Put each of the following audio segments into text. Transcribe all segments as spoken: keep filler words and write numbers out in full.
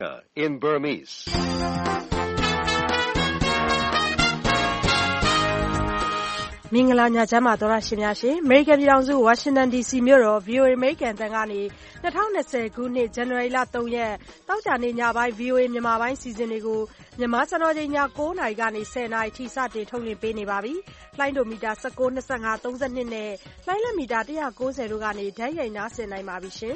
in Burmese. Mingala Nyajama Dora Shimyashi, American Bilanzu, Washington D C Muro, View American Tangani, Natanese, Guni, General Latoye, Taujani Yabai, View in Yamabai Seasonigu, Yamasano de Yakona, Gani, Sena, Tisati, Tony Penny Babi, Lindo Mida, Sakona Sanga, Tozanine, Lila Mida, Dia goes a Lugani, Daya Nasen, I Mabishin.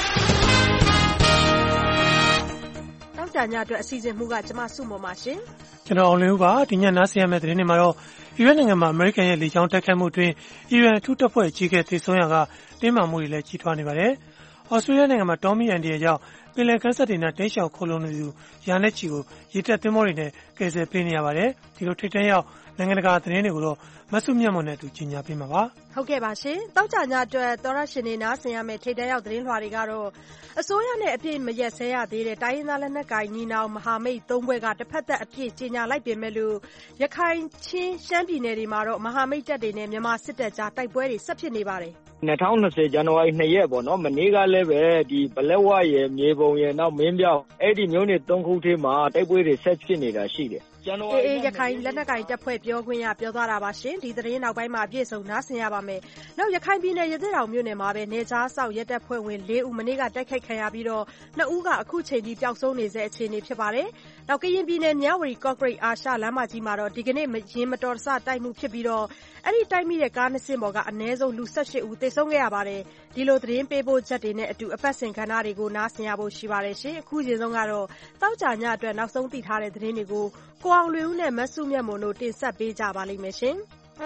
Taujanya to a season Muga Jamasumo machine. General Luba, Tinya Nasia Medrinimaro, even in American Legion Takamuti, even two to four chicken, Tisoyaga, Dimamuri Chitwani Vare, Australian and Tommy and Dia, Bill Constantina, Tasha Colonu, Yanechigo, Yita Timorine, Kese Pinia Vare, Tilotaya, Nangaka Trenego, Masumia Monetu, Chinya Pimava. Okay, Bashi, Taujanya to a Torashinina, Siame, Tadea, Drin Warigaro. A soya appeal Mayasea did it, Diana Nakai, Nina, Mohammed, Domwega, the Pata appeal, Gina, like Bimelu, Yakai, Chin, Shampineri Maro, Mohammed, the name Yamasita, Taipuri, Sapinibari. Natown say January Nayebo, no Maniga Leve, the Balewa, Yevo, now Mimbia, Eddie Munit, Donkutima, Taipuri, Sapinida, she. Yakai, Lenakai, the Pope, Yoguia, Piodara Bashin, the Rena by my beers of Nasiabame. Now Yakai Bina Yadera Munimabe, Neza, Sao Yeta Point will lay Umaniga, Deke Kayabiro, Nauga, Akuche, the Piaxon is a Chini Pibare. Now Kayin Bina Yawi, Cockray, Asha, Lama Jimaro, Digane, Jimatorsa, Taimu Pibiro. Any time me a garden symbol got a nezo, Lusache, Utesongabare, Dilo Dream Pebo Jatin to a person Canary go Nasiabo Shivareshi, Kuzongaro, Taujanya to an Ausong Titare Drinigo, Kuang Lune, Masumia Mono, Tinsa Beja Valley machine.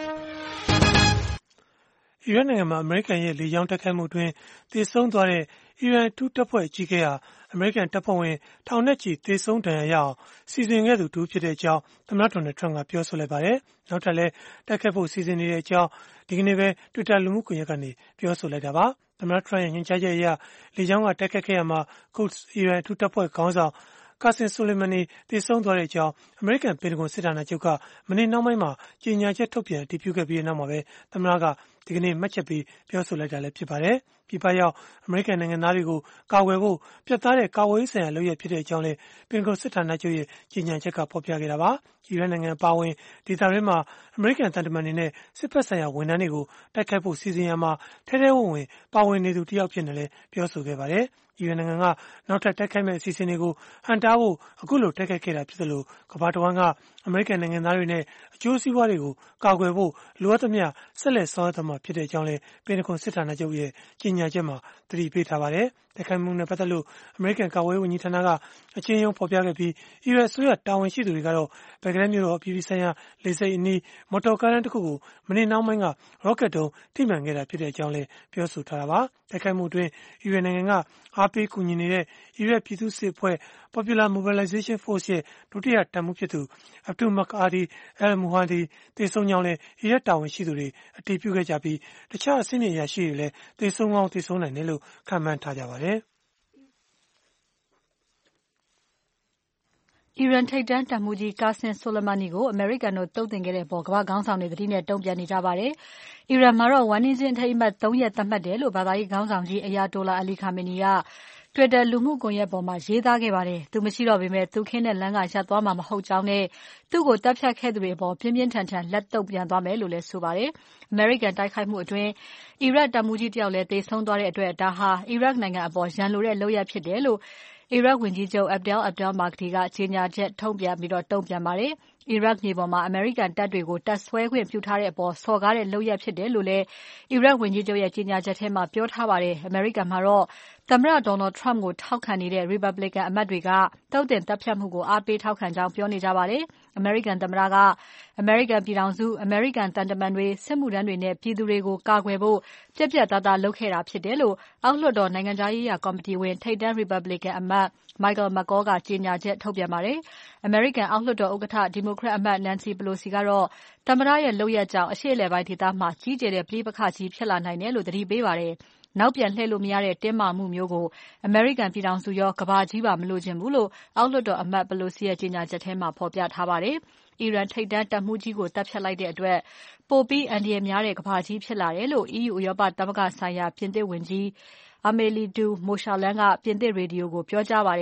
Even in American Legion Takamu, the song Dore, even two Tapo Chikea, American Tapoe, Townechi, the song Taya, season Edu to Pideja, the Maton Tranga Pio Solebare, Notale, Takapo season Eja, Digneve, Tutalumuku Yakani, Pio Soledava, the Matran in Chaya, Legion Takakayama, Coats, even two Tapo Council. Cousin Suleimani, the song Doreja, American Pentagon Sidana Joka, Mani Namama, Jinya Jetopia, Dipuka Bienamave, the Maga, the name Machapi, Piosoleta Lepipare, Pipaya, American and Narigo, Kawevo, Piatare, Kawis and Loya Pite Jolly, Pingo Sitana Joy, Jinya Jeka Popiagava, Iran and Pawin, Ditarema, American Tantamanine, Sipasaya, Winanigo, Takapo Siziyama, Terewe, Pawin Nidu Tiopinale, Pioso Gavare. Even not a Takame Sisinigo, Hantawo, Agulo, Takakera Pizzo, Kapatuanga, American and Narine, Josie Warigo, Kaguevo, Luatamia, Sele Sotama, Pite Jolly, Pinnacle Sitana Joye, Jinya Gemma, three Pitavare, Takamuna Patalu, American Kawe, Nitanaga, a Chinyon Popiagapi, U S Suya, Town Shidugaro, Pagranio, Pivisaya, Lisa Ini, Moto Karantuku, Mani Namanga, Rocketo, Timangera, Pite Jolly, Piosu Tarava, Takamu, Uenanga, Happy Kunine, Ira Pitu Sepoe, Popular Mobilization Force, Tutia Tamuketu, Abdu Makadi, El Muhadi, the Sonyale, Yeta Shiduri, a Tipuga Japi, the Charles Senior Yashile, the Songa Tison and Nelu, Kaman Tajavare. Iran take down Tamuji Kassen Soleimanigo, American no toting it a Bogwa Gans on the Dina Tobiani Javare. Iran Maro one is in Taimat Tonya Tamadelo, Badai Gans on G Ayatola Ali Khamenei. Twitter Lumu Goya Boma, Jeda Gavare, to Machiro Bime, to Ken and Langa Shatwama Ho Chane, to go Tapcha Kedribo, Pimian Tantan, let Tobian Damelu Subare, American Taikamu Dwayne, Iraq Tamuji Dialet, they sound at Daha, Iraq Nanga Boy, Jean Lure Loya Pidelo. Iraq Winjijo Abdel Abdel Maktiga, Jinya Jet Tobia Miro Tobia Mare, Iraq Niboma, American Tadrigo, Taswe, Putare Boss, Sogare, Loya Pidele, Iraq Winjijo Jinya Jetema, Piot Havare, American Maro, Tamra Donald Trump would talk candidate Republican Madriga, Toden Tapiamugo, Abit Hawkan Jam Pioni Javare, American Tamraga, American Piranzu, American Tandamanwe, Semudanwe, Pidurego, Kagwebo, Jebja Dada Lokera Pidelo, Outlaw Nanganjaya Committee when Tadan Republican Amat, Michael Magoga, Jinya Jet Tobia Mare, American Outlaw Ogata, Democrat Amat Nancy Pelosi Garo, Tamaraya Loya Jao, Shele Vitita Ma, G J, Plibakachi, Pela Ninelo, the Rebare. Now Pian Helo Miare Tema Mumyogo, American Pidansu York, Kabajiba Melojin Mulo, Outlaw Amat Pelosi, Jinya Jetema, Popia Havare, Iran take that Mujigo Tapshalite Adwe, Popi and the Emiare Kapaji Pelarelo, E U Yoba Tamaga Saya, Pinte Winji, Ameli Du, Moshalanga, Pinte Radio go Piojavare.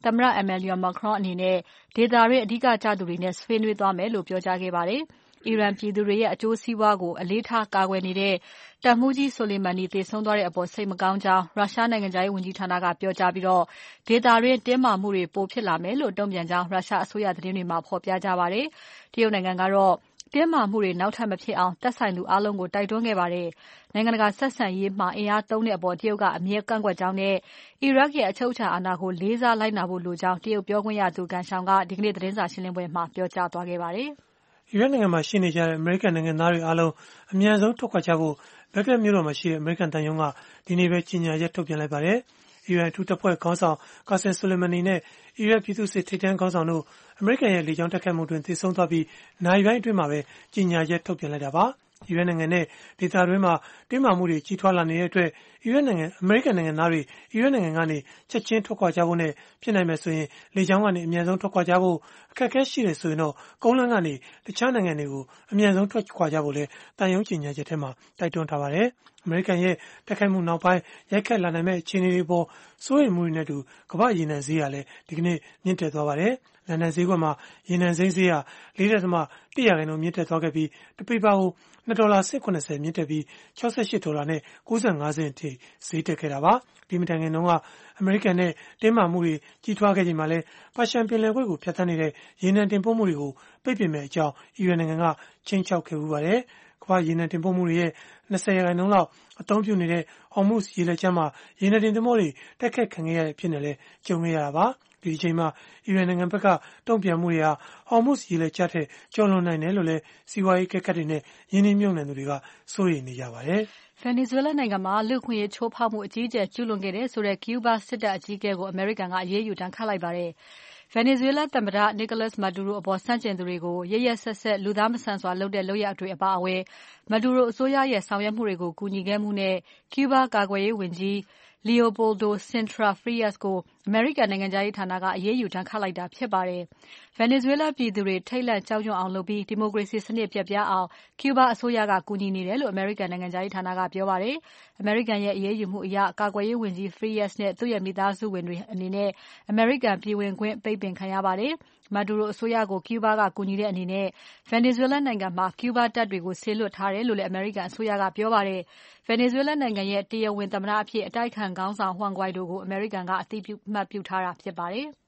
သမ္မတ Emmanuel Macron အနေနဲ့ဒေသတွင်းအဓိကကျသူတွေနဲ့ဆွေးနွေးသွားမယ်လို့ပြောကြားခဲ့ပါတယ်။အီရန်ပြည်သူတွေရဲ့အကျိုးစီးပွားကိုအလေးထားကာကွယ်နေတဲ့တပ်မှူးကြီး Soleimani သေဆုံးသွားတဲ့အပေါ်စိတ်မကောင်းကြောင်းရုရှားနိုင်ငံခြားရေးဝန်ကြီးဌာနကပြောကြားပြီးဒေသတွင်းတင်းမာမှုတွေပိုဖြစ်လာမယ်လို့တုံ့ပြန်ကြောင်းရုရှားအစိုးရသတင်းတွေမှာဖော်ပြကြပါတယ်။တရုတ်နိုင်ငံကတော့တင်းမာမှုတွေနောက်ထပ်မဖြစ်အောင်သက်ဆိုင်သူအားလုံးကိုတိုက်တွန်းခဲ့ပါတယ်။နိုင်ငံတကာဆက်ဆံရေးမှာအင်အားသုံးတဲ့အပေါ်တရုတ်ကအမြဲကန့်ကွက်ကြောင်းနဲ့အီရတ်ရဲ့အချုပ်အခြာအာဏာကိုလေးစားလိုက်နာဖို့လိုကြောင်းတရုတ်ပြောခွင့်ရသူကန်ရှောင်ကဒီကနေ့သတင်းစာရှင်းလင်းပွဲမှာပြောကြားသွားခဲ့ပါတယ်။အီရတ်နိုင်ငံမှာရှိနေကြတဲ့အမေရိကန်နိုင်ငံသားတွေအားလုံးအမြန်ဆုံးထွက်ခွာကြဖို့ဘဂဒက်မြို့တော်မှာရှိတဲ့အမေရိကန်တန်ယုံကဒီနေ့ပဲကြေညာချက်ထုတ်ပြန်လိုက်ပါတယ်။အီရန်အထူးတပ်ဖွဲ့ခေါင်းဆောင် Qasem Soleimani နဲ့အီရတ်ပြည်သူ့စစ်ထိပ်တန်းခေါင်းဆောင်တို့အမေရိကန်ရဲ့လေကြောင်းတိုက်ခိုက်မှုတွင်သေဆုံးသွားပြီးနိုင်ပိုင်းအတွင်းမှာပဲကြေညာချက်ထုတ်ပြန်လိုက်တာပါ။အီရတ်နိုင်ငံနဲ့ဒေသတွင်းမှာတင်းမာမှုတွေကြီးထွားလာနေတဲ့အတွက်အီရတ်နိုင်ငံအမေရိကန်နိုင်ငံသားတွေအီရတ်နိုင်ငံကနေချက်ချင်းထွက်ခွာကြဖို့နဲ့ဖြစ်နိုင်မယ်ဆိုရင်လေကြောင်းကနေအမြန်ဆုံးထွက်ခွာကြဖို့အခက်အခဲရှိတယ်ဆိုရင်တော့ကုန်းလမ်းကနေတခြားနိုင်ငံတွေကိုအမြန်ဆုံးထွက်ခွာကြဖို့လည်းတန်ယုံကြေညာချက်ထဲမှာတိုက်တွန်းထားပါတယ်။အမေရိကန်ရဲ့တိုက်ခိုက်မှုနောက်ပိုင်းရိုက်ခတ်လာနိုင်မဲ့အခြေအနေတွေပေါ်စိုးရိမ်မှုတွေနဲ့တူကမ္ဘာရေနံဈေးကလည်းဒီကနေ့မြင့်တက်သွားပါတယ်။လန်ဒန်ဈေးကွက်မှာရေနံစိမ်းဈေးဟာ လေးဒသမ တစ်ရာခိုင်နှုန်းမြင့်တက်သွားခဲ့ပြီးတပိပါကိုနှစ်ဒေါ်လာခုနှစ်ဆယ်မြင့်တက်ပြီး၆၈ဒေါ်လာနဲ့ကိုးဆယ်ငါးစင်အထိဈေးတက်ခဲ့တာပါ။ဒီမတိုင်ခင်တုန်းကအမေရိကန်နဲ့တင်းမာမှုတွေကြီးထွားခဲ့ချိန်မှာလည်းပါရှန်ပင်လယ်ကွေ့ကိုဖျက်ဆီးနေတဲ့ရေနံတင်ပို့မှုတွေကိုပိတ်ပင်မဲ့အကြောင်းအီရန်နိုင်ငံကချင်းချောက်ခဲ့မှုပါတယ်။ကမ္ဘာရေနံတင်ပို့မှုတွေရဲ့၂၀ရာခိုင်နှုန်းလောက်အသုံးပြုနေတဲ့ Hormuz ရေလက်ကြားမှာရေနံတင်သင်္ဘောတွေတိုက်ခတ်ခံခဲ့ရတဲ့အဖြစ်နဲ့လည်းကြုံခဲ့ရတာပါ။ဒီအချိန်မှာအီရန်နိုင်ငံဘက်ကတုံ့ပြန်မှုတွေဟာ Hormuz ရေလက်ကြားထက်ကျော်လွန်နိုင်တယ်လို့လည်းစီးပွားရေးကက်ခတ်တွေနဲ့ယင်းနှိမ့်မြုပ်နှံသူတွေကစိုးရိမ်နေကြပါတယ်။ Venezuela နိုင်ငံမှာလူ့အခွင့်အရေးချိုးဖောက်မှုအကြီးအကျယ်ကျူးလွန်ခဲ့တဲ့ဆိုတဲ့ Cuba စစ်တပ်အကြီးအကဲကိုအမေရိကန်ကအရေးယူဒဏ်ခတ်လိုက်ပါတယ်။ Venezuela သမ္မတ Nicolas Maduro အပေါ်ဆန့်ကျင်သူတွေကိုရက်ရက်စက်စက်လူသားမဆန်စွာလုပ်တဲ့လုပ်ရပ်တွေအပါအဝင် Maduro အစိုးရရဲ့ဆောင်ရွက်မှုတွေကိုကူညီခဲ့မှုနဲ့ Cuba ကာကွယ်ရေးဝန်ကြီး Leopoldo Sintra Frias ကိုအမေရိကန်နိုင်ငံခြားရေးဌာနကအရေးယူဒဏ်ခတ်လိုက်တာဖြစ်ပါတယ်။ Venezuela ပြည်သူတွေထိတ်လန့်ကြောက်ရွံ့အောင်လုပ်ပြီးဒီမိုကရေစီစနစ်ပျက်ပြားအောင် Cuba အစိုးရကကူညီနေတယ်လို့အမေရိကန်နိုင်ငံခြားရေးဌာနကပြောပါတယ်။ အမေရိကန်ရဲ့အရေးယူမှုအရကာကွယ်ရေးဝန်ကြီး Frias နဲ့သူ့ရဲ့မိသားစုဝင်တွေအနေနဲ့အမေရိကန်ပြည်ဝင်ခွင့်ပိတ်ပင်ခံရပါတယ်။ Maduro အစိုးရကို Cuba ကကူညီတဲ့အနေနဲ့ Venezuela နိုင်ငံမှာ Cuba တပ်တွေကိုစေလွှတ်ထားတယ်လို့လည်းအမေရိကန်အစိုးရကပြောပါတယ်။ Venezuela နိုင်ငံရဲ့တရားဝင်သမ္မတအဖြစ်အတိုက်အခံခေါင်းဆောင် Juan Guaido ကိုအမေရိကန်ကအသိအမှတ်ပြုထားတာဖြစ်ပါတယ်။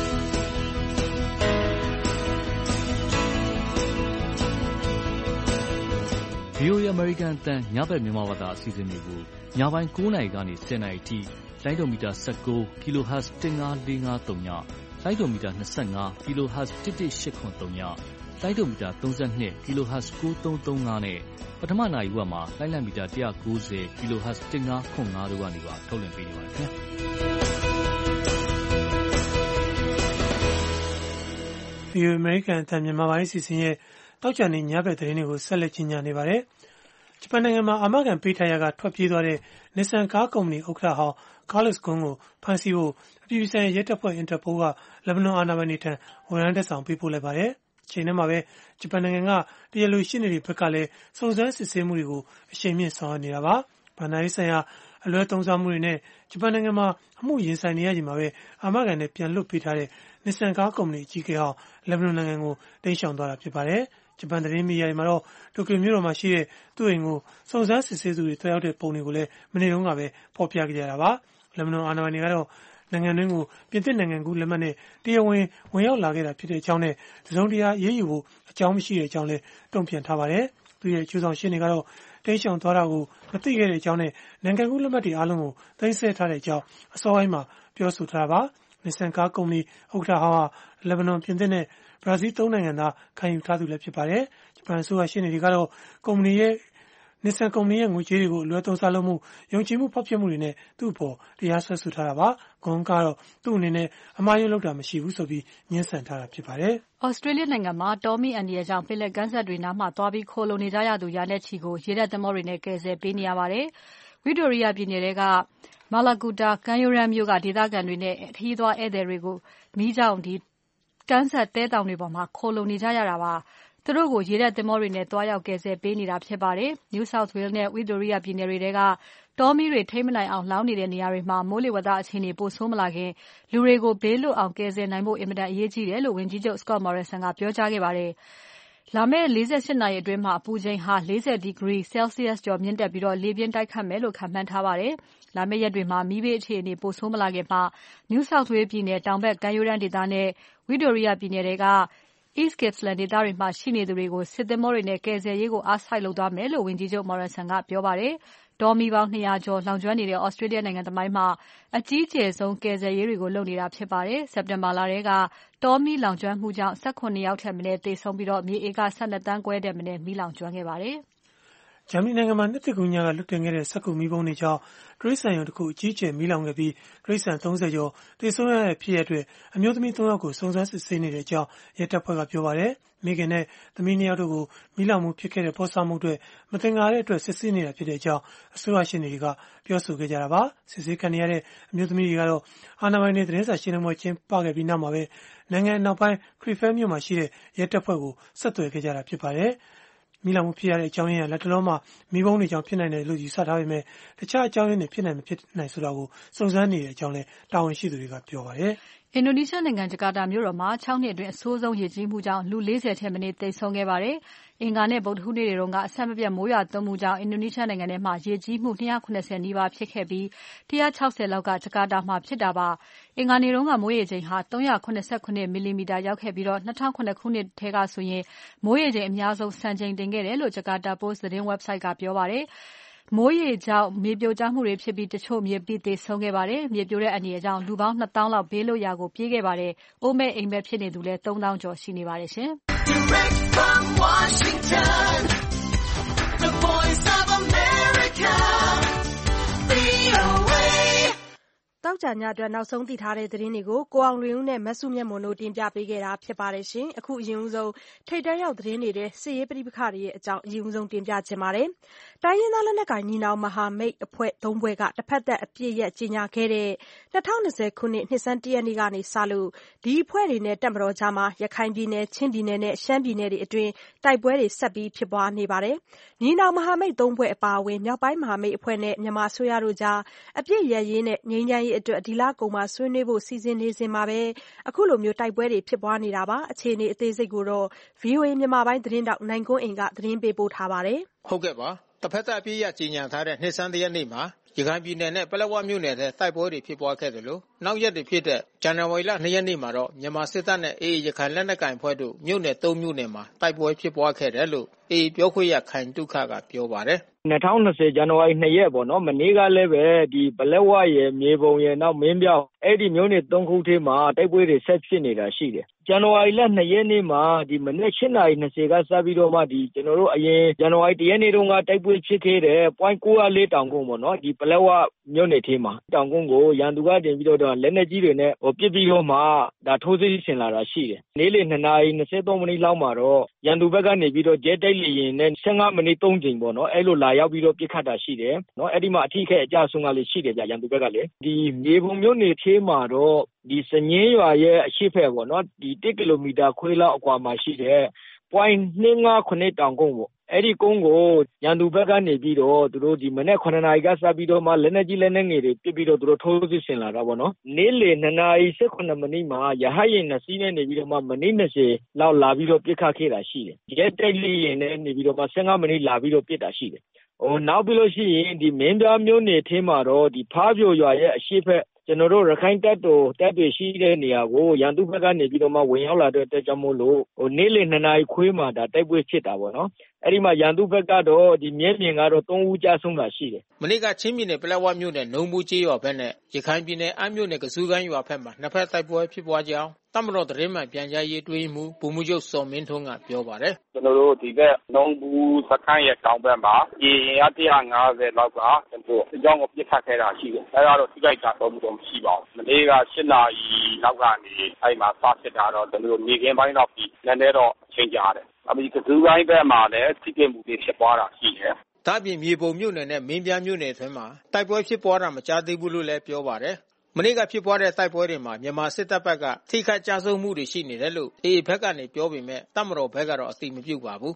ဗွီအိုအေ American အသံညဘက်မြန်မာဘာသာအစီအစဉ်တွေကိုညပိုင်းကိုးနာရီကနေဆယ်နာရီအထိလိုင်းဒိုမီတာ၁၉ kilohertz ၁၅၄၅၃ညလိုင်းဒိုမီတာ၂၅ kilohertz ၁၁၈၇၃ညလိုင်းဒိုမီတာ၃၂ kilohertz ၉၃၃၅နဲ့ပထမနာရီဝက်မှာလိုင်းလံမီတာ၁၉၀ kilohertz ၁၅ခွန်၅တို့ကနေပါထုတ်လွှင့်ပေးနေပါတယ်ခင်ဗျာဗီအိုအေ American အသံမြန်မာပိုင်းအစီအစဉ်ရဲ့တောက်ကြနေညဘက်သတင်းတွေကိုဆက်လက်ကြီးညာနေပါတယ်။ဂျပန်နိုင်ငံမှာအာမခံပေးထားရကထွက်ပြေးသွားတဲ့ Nissan ကားကုမ္ပဏီဥက္ကဋ္ဌဟောင်း Carlos Ghosn ကိုဖမ်းဆီးဖို့အပြည်ပြည်ဆိုင်ရာရဲတပ်ဖွဲ့ Interpol ကလက်ဘနွန်အာဏာပိုင်တွေထံဝရမ်းတက်ဆောင်ပေးပို့လိုက်ပါတယ်။အချိန်ထဲမှာပဲဂျပန်နိုင်ငံကတရားလိုရှင်းနေတွေဘက်ကလည်းစုံစမ်းစစ်ဆေးမှုတွေကိုအရှိန်မြင့်ဆောင်ရွက်နေတာပါ။ဘဏ္ဍာရေးဆိုင်ရာအလွဲသုံးစားမှုတွေနဲ့ဂျပန်နိုင်ငံမှာအမှုရင်ဆိုင်နေရချိန်မှာပဲအာမခံနဲ့ပြန်လွှတ်ပေးထားတဲ့ Nissan ကားကုမ္ပဏီအကြီးအကဲဟောင်းလက်ဘနွန်နိုင်ငံကိုတိမ်းရှောင်သွားတာဖြစ်ပါတယ်။ဂျပန်သတင်းမီဒီယာတွေမှာတော့တိုကျိုမြို့တော်မှာရှိတဲ့သူ့အိမ်ကိုစုံစမ်းစစ်ဆေးသူတွေတွားရောက်တဲ့ပုံတွေကိုလည်းမနေ့တုန်းကပဲဖော်ပြခဲ့ကြတာပါ။လက်ဘနွန်အာဏာပိုင်တွေကတော့နိုင်ငံတွင်းကိုပြင်သစ်နိုင်ငံကူးလက်မှတ်နဲ့တရားဝင်ဝင်ရောက်လာခဲ့တာဖြစ်တဲ့အကြောင်းနဲ့တစုံတရာရေးယူဖို့အကြောင်းမရှိတဲ့အကြောင်းလည်းတုံ့ပြန်ထားပါတယ်။သူရဲ့အကျိုးဆောင်ရှင်းနေကတော့တိမ်းရှောင်သွားတာကိုမသိခဲ့တဲ့အကြောင်းနဲ့နိုင်ငံကူးလက်မှတ်တွေအားလုံးကိုသိမ်းဆည်းထားတဲ့အကြောင်းအစောပိုင်းမှာပြောဆိုထားတာပါ။ Nissan ကားကုမ္ပဏီဥက္ကဋ္ဌဟောင်းဟာလက်ဘနွန်ပြင်သစ်နဲ့ဘရာဇီးသုံးနိုင်ငံသားခံယူထားသူလည်းဖြစ်ပါတယ်။ဂျပန်အစိုးရရှင်းနေတွေကတော့ကုမ္ပဏီရဲ့Nissan ကုမ္ပဏီရဲ့ငွေကြေးတွေကိုအလွဲသုံးစားလုပ်မှုယုံကြည်မှုဖောက်ဖျက်မှုတွေနဲ့သူ့အပေါ်တရားစွဲဆိုထားတာပါ။ Ghosn ကတော့သူ့အနေနဲ့အမှားယွင်းလုပ်တာမရှိဘူးဆိုပြီးငြင်းဆန်ထားတာဖြစ်ပါတယ်။ Australia နိုင်ငံမှာတောမီးအန္တရာယ်ကြောင့်ပင်လယ်ကမ်းစပ်တွေနားမှာသွားပြီးခိုလှုံနေကြရသူရာနဲ့ချီကိုရေတပ်သင်္ဘောတွေနဲ့ကယ်ဆယ်ပေးနေရပါတယ်။ Victoria ပြည်နယ်ထဲကMallacoota ကမ်းရိုးတန်းမြို့ကဒေသခံတွေနဲ့ခရီးသွားဧည့်သည်တွေကိုမီးကြောင့်ကမ်းစပ်တဲတောင်တွေပေါ်မှာခိုလှုံနေကြရတာပါ။သူတို့ကိုရေတပ်သင်္ဘောတွေနဲ့သွားရောက်ကယ်ဆယ်ပေးနေတာဖြစ်ပါတယ်။ New South Wales နဲ့ Victoria ပြည်နယ်တွေထဲကတောမီးတွေထိမနိုင်အောင်လောင်းနေတဲ့နေရာတွေမှာမိုးလေဝသအခြေအနေပိုဆိုးမလာခင်လူတွေကိုဘေးလွတ်အောင်ကယ်ဆယ်နိုင်ဖို့အင်မတန်အရေးကြီးတယ်လို့ဝန်ကြီးချုပ် Scott Morrison ကပြောကြားခဲ့ပါတယ်။လာမယ့်၄၈နာရီအတွင်းမှာအပူချိန်ဟာ၄၀ဒီဂရီဆဲလ်စီရပ်စ်ကျော်မြင့်တက်ပြီးလေပြင်းတိုက်ခတ်မယ်လို့ခန့်မှန်းထားပါတယ်။လာမယ့်ရက်တွေမှာမီးဘေးအခြေအနေပိုဆိုးမလာခင်မှာ New South Wales ပြည်နယ်တောင်ဘက်ကမ်းရိုးတန်းဒေသနဲ့ Victoria ပြည်နယ်တွေက East Gippsland ဒေသတွေမှာရှိနေသူတွေကိုစစ်သင်္ဘောတွေနဲ့ကယ်ဆယ်ရေးကိုအားစိုက်လုပ်သွားမယ်လို့ဝန်ကြီးချုပ် Morrison ကပြောပါတယ်။တောမီးပေါင်း၂၀၀ကျော်လောင်ကျွမ်းနေတဲ့ Australia နိုင်ငံသမိုင်းမှာအကြီးကျယ်ဆုံးကယ်ဆယ်ရေးတွေကိုလုပ်နေတာဖြစ်ပါတယ်။ စက်တင်ဘာလထဲကတောမီးလောင်ကျွမ်းမှုကြောင့်၁၇ယောက်ထက်မနည်းသေဆုံးပြီးမြေဧက၁၂သန်းခွဲထက်မနည်းမီးလောင်ကျွမ်းခဲ့ပါတယ်။ဂျာမနီနိုင်ငံမှာနှစ်သစ်ကူးညကလွတ်တင်ခဲ့တဲ့စက္ကူမီးပုံးတွေကြောင့်တရိတ်ဆန်ရုံတစ်ခုအကြီးအကျယ်မီးလောင်ခဲ့ပြီးတရိတ်ဆန်၃၀ကျော်သေဆုံးရတဲ့ဖြစ်ရပ်အတွက်အမျိုးသမီး၃ယောက်ကိုစုံစမ်းစစ်ဆေးနေတဲ့အကြောင်းရဲတပ်ဖွဲ့ကပြောပါတယ်။မိခင်နဲ့သမီးနှစ်ယောက်တို့ကိုမီးလောင်မှုဖြစ်ခဲ့တဲ့ပေါ်ဆာမှုအတွက်မသင်္ကာတဲ့အတွက်စစ်ဆေးနေတာဖြစ်တဲ့အကြောင်းအစိုးရရှေ့နေတွေကပြောဆိုခဲ့ကြတာပါ။စစ်ဆေးခံရတဲ့အမျိုးသမီးတွေကတော့အာဏာပိုင်တွေသတင်းစာရှင်းလင်းပွဲကျင်းပခဲ့ပြီးနောက်မှာပဲနိုင်ငံအနောက်ပိုင်းခရီဖဲမြို့မှာရှိတဲ့ရဲတပ်ဖွဲ့ကိုဆက်သွယ်ခဲ့ကြတာဖြစ်ပါတယ်။မီးလောင်မှုဖြစ်ရတဲ့အကြောင်းရင်းကလက်တလုံးမှာမီးပုံးတွေကြောင့်ဖြစ်နိုင်တယ်လို့ယူဆထားပေမဲ့တခြားအကြောင်းရင်းတွေဖြစ်နိုင်မဖြစ်နိုင်ဆိုတာကိုစုံစမ်းနေတဲ့အကြောင်းလည်းတာဝန်ရှိသူတွေကပြောပါတယ်။အင်ဒိုနီးရှားနိုင်ငံဂျကာတာမြို့တော်မှာ၆နှစ်အတွင်းအဆိုးဆုံးရေကြီးမှုကြောင့်လူ၄၀ထက်မနည်းသေဆုံးခဲ့ပါတယ်။အင်္ဂါနဲ့ဗုဒ္ဓဟူးနေ့တွေတုန်းကအဆက်မပြတ်မိုးရွာသွန်းမှုကြောင့်အင်ဒိုနီးရှားနိုင်ငံထဲမှာရေကြီးမှု၂၇၀နီးပါးဖြစ်ခဲ့ပြီး၁၆၀လောက်ကဂျကာတာမှာဖြစ်တာပါ။အင်္ဂါနေ့တုန်းကမိုးရေချိန်ဟာ၃၇၇မီလီမီတာရောက်ခဲ့ပြီး၂၀၀၇ခုနှစ်ထဲကဆိုရင်မိုးရေချိန်အများဆုံးစံချိန်တင်ခဲ့တယ်လို့ဂျကာတာပို့စ်သတင်း website ကပြောပါတယ်။မိုးရေကြောင့်မြေပြိုကျမှုတွေဖြစ်ပြီးတချို့မြေပိသေဆုံးခဲ့ပါတယ်။မြေပြိုတဲ့အန္တရာယ်ကြောင့်လူပေါင်း၂သောင်းလောက်ဘေးလွတ်ရာကိုပြေးခဲ့ပါတယ်။အိုးမဲ့အိမ်မဲ့ဖြစ်နေသူလည်းသုံးသောင်းကျော်ရှိနေပါတယ်ရှင်။ Direct from Washington, the Voice of America, V O A တောက်ကြညအတွက်နောက်ဆုံးသိထားတဲ့သတင်းတွေကိုကိုအောင်လွင်ဦးနဲ့မဆုမြတ်မွန်တို့တင်ပြပေးခဲ့တာဖြစ်ပါတယ်ရှင်။အခုအရင်ဆုံးထိတ်တန့်ရောက်သတင်းတွေတဲ့စစ်ရေးပဋိပက္ခတွေရဲ့အကြောင်းအရင်ဆုံးတင်ပြချင်ပါတယ်။တိုင်းရင်းသားလက်နက်ကိုင်ညီနောင်မဟာမိတ်အဖွဲ့သုံးဖွဲ့ကတစ်ဖက်သက်အပြစ်ရက်ကြီးညာခဲ့တဲ့၂၀၂၀ခုနှစ်နှစ်ဆန်းတစ်ရက်နေ့ကနေစလို့ဒီအဖွဲ့တွေနဲ့တပ်မတော်ကြားမှာရခိုင်ပြည်နယ်ချင်းပြည်နယ်နဲ့ရှမ်းပြည်နယ်တွေအတွင်းတိုက်ပွဲတွေဆက်ပြီးဖြစ်ပွားနေပါတယ်။ညီနောင်မဟာမိတ်သုံးဖွဲ့အပါအဝင်မြောက်ပိုင်းမဟာမိတ်အဖွဲ့နဲ့မြန်မာအစိုးရတို့ကြားအပြစ်ရက်ရေးနဲ့ငြိမ်းချမ်းရေးအတွက်ဒီလကုန်မှာဆွေးနွေးဖို့စီစဉ်နေစဉ်မှာပဲအခုလိုမျိုးတိုက်ပွဲတွေဖြစ်ပွားနေတာပါ။အခြေအနေအသေးစိတ်ကိုတော့ ဗွီအိုအေမြန်မာပိုင်းသတင်းထောက်နိုင်ကွန်းအိန်ကသတင်းပေးပို့ထားပါတယ်။ဟုတ်ကဲ့ပါ။တစ်ဖက်သက်အပြစ်ရက်ကြီးညာထားတဲ့နှစ်ဆန်းတစ်ရက်နေ့မှာရခိုင်ပြည်နယ်နဲ့ပလက်ဝမြို့နယ်ထဲတိုက်ပွဲတွေဖြစ်ပွားခဲ့တယ်လို့နောက်ရက်တွေဖြစ်တဲ့ဇန်နဝါရီလ၂ရက်နေ့မှာတော့မြန်မာစစ်တပ်နဲ့အေအေရခိုင်လက်နက်ကိုင်အဖွဲ့တို့မြို့နယ်သုံးမြို့နယ်မှာတိုက်ပွဲဖြစ်ပွားခဲ့တယ်လို့အေအေပြောခွင့်ရခိုင်တုခကပြောပါတယ်။၂၀၂၀ဇန်နဝါရီ၂ရက်ပေါ့နော်မနေ့ကလည်းပဲဒီပလက်ဝရဲ့မြေပုံရဲ့နောက်မင်းပြောင်းအဲ့ဒီမြို့နယ်သုံးခုထဲမှာတိုက်ပွဲတွေဆက်ဖြစ်နေတာရှိတယ်။ဇန်နဝါရီလ၂ရက်နေ့မှာဒီမနေ့၈နာရီ၂၀ကစပြီးတော့မှဒီကျွန်တော်တို့အရင်ဇန်နဝါရီ၁ရက်နေ့တုန်းကတိုက်ပွဲဖြစ်ခဲ့တဲ့ point ၉၀၄တောင်ကုန်းပေါ့နော်ဒီပလက်ဝမြို့နယ်ထဲမှာတောင်ကုန်းကိုရန်သူကတင်ပြီးတော့လက်နက်ကြီးတွေနဲ့ဟိုပစ်ပြီးတော့မှဒါထိုးစစ်ဆင်လာတာရှိတယ်။နေ့လယ်၂နာရီ၂၃မိနစ်လောက်မှာတော့ရန်သူဘက်ကနေပြီးတော့ဂျက်တိုက်လေယာဉ်နဲ့၁၅မိနစ်သုံးကြိမ်ပေါ့နော်အဲ့လိုလာရောက်ပြီးတော့ပစ်ခတ်တာရှိတယ်။နော်အဲ့ဒီမှာအထိခိုက်အကျဆုံးကလည်းရှိတယ်ဗျရန်သူဘက်ကလည်းဒီမြေပုံမြို့နယ်ထဲမှာတော့ဒီစညင်းရွာရဲ့အရှိဖက်ပေါ့နော်ဒီတစ်ကီလိုမီတာခွဲလောက်အကွာမှာရှိတဲ့ point ၂၅၇တောင်ကုန်းပေါ့အဲ့ဒီကုန်းကိုရန်သူဘက်ကနေပြီးတော့သူတို့ဒီမနေ့ခုနှစ်နာရီကစပြီးတော့မှလက်နက်ကြီးလက်နက်ငယ်တွေပစ်ပြီးတော့သူတို့ထိုးစစ်ဆင်လာတာပေါ့နော်နေ့လယ်၂နာရီ၁၈မိနစ်မှာရဟတ်ယာဉ်နှစ်စီးနဲ့နေပြီးတော့မှမိနစ်၂၀လောက်လာပြီးတော့ပစ်ခတ်ခဲ့တာရှိတယ်။ရဲတိုက်လေယာဉ်နဲ့နေပြီးတော့မှ၁၅မိနစ်လာပြီးတော့ပစ်တာရှိတယ်။ဟိုနောက်ပြီးလို့ရှိရင်ဒီမင်းပြားမြို့နယ်ထဲမှာတော့ဒီဖားပြိုရွာရဲ့အရှိဖက်ကျွန်တော်တို့ရခိုင်တပ်တော်တပ်တွေရှိတဲ့နေရာကိုရန်သူဘက်ကနေပြီးတော့မှဝင်ရောက်လာတဲ့အတွက်ကြောင့်မို့လို့ဟိုနေ့လယ်၂နာရီခွဲမှာဒါတိုက်ပွဲဖြစ်တာပေါ့နော်အဲ့ဒီမှာရန်သူဘက်ကတော့ဒီမြဲမြင်ကတော့သုံးဦးကြာဆုံးတာရှိတယ်မနေ့ကချင်းပြည်နယ်ပလက်ဝမြို့နယ်နုံဘူးကျေးရွာဘက်နဲ့ရခိုင်ပြည်နယ်အမ်းမြို့နယ်ကဆူးကိုင်းရွာဘက်မှာနှစ်ဖက်တိုက်ပွဲဖြစ်ပွားကြောင်းတပ်မတော်သတင်းမှန်ပြန်ကြားရေးတွေးမှုဗိုလ်မှူးချုပ်စော်မင်းထွန်းကပြောပါတယ်ကျွန်တော်တို့ဒီဘက်နုံဘူးစခန်းရဲ့တောင်ဘက်မှာရေရင်အတစ်၅၀လောက်ကကျွန်တော်အကြောင်းကိုပြစ်ခတ်ခဲ့တာရှိတယ်အဲဒါတော့ထိခိုက်တာတော့မရှိပါဘူးမနေ့က၈နာရီလောက်ကနေအဲ့မှာစဖြစ်တာတော့ကျွန်တော်မြေခင်းပိုင်းတော့ပြီးနည်းနည်းတော့ချိန်ကြတယ်အမေကသူကိုင်းဘက်မှာလည်းထိခိုက်မှုတွေဖြစ်ပွားတာရှိတယ်။ဒါ့အပြင်မြေပုံမြို့နယ်နဲ့မင်းပြားမြို့နယ်အတွင်းမှာတိုက်ပွဲဖြစ်ပွားတာမကြားသေးဘူးလို့လည်းပြောပါတယ်။မနေ့ကဖြစ်ပွားတဲ့တိုက်ပွဲတွေမှာမြန်မာစစ်တပ်ဘက်ကထိခိုက်ကြဆုံးမှုတွေရှိနေတယ်လို့အေအေဘက်ကနေပြောပေမဲ့တပ်မတော်ဘက်ကတော့အသိမပြုပါဘူး။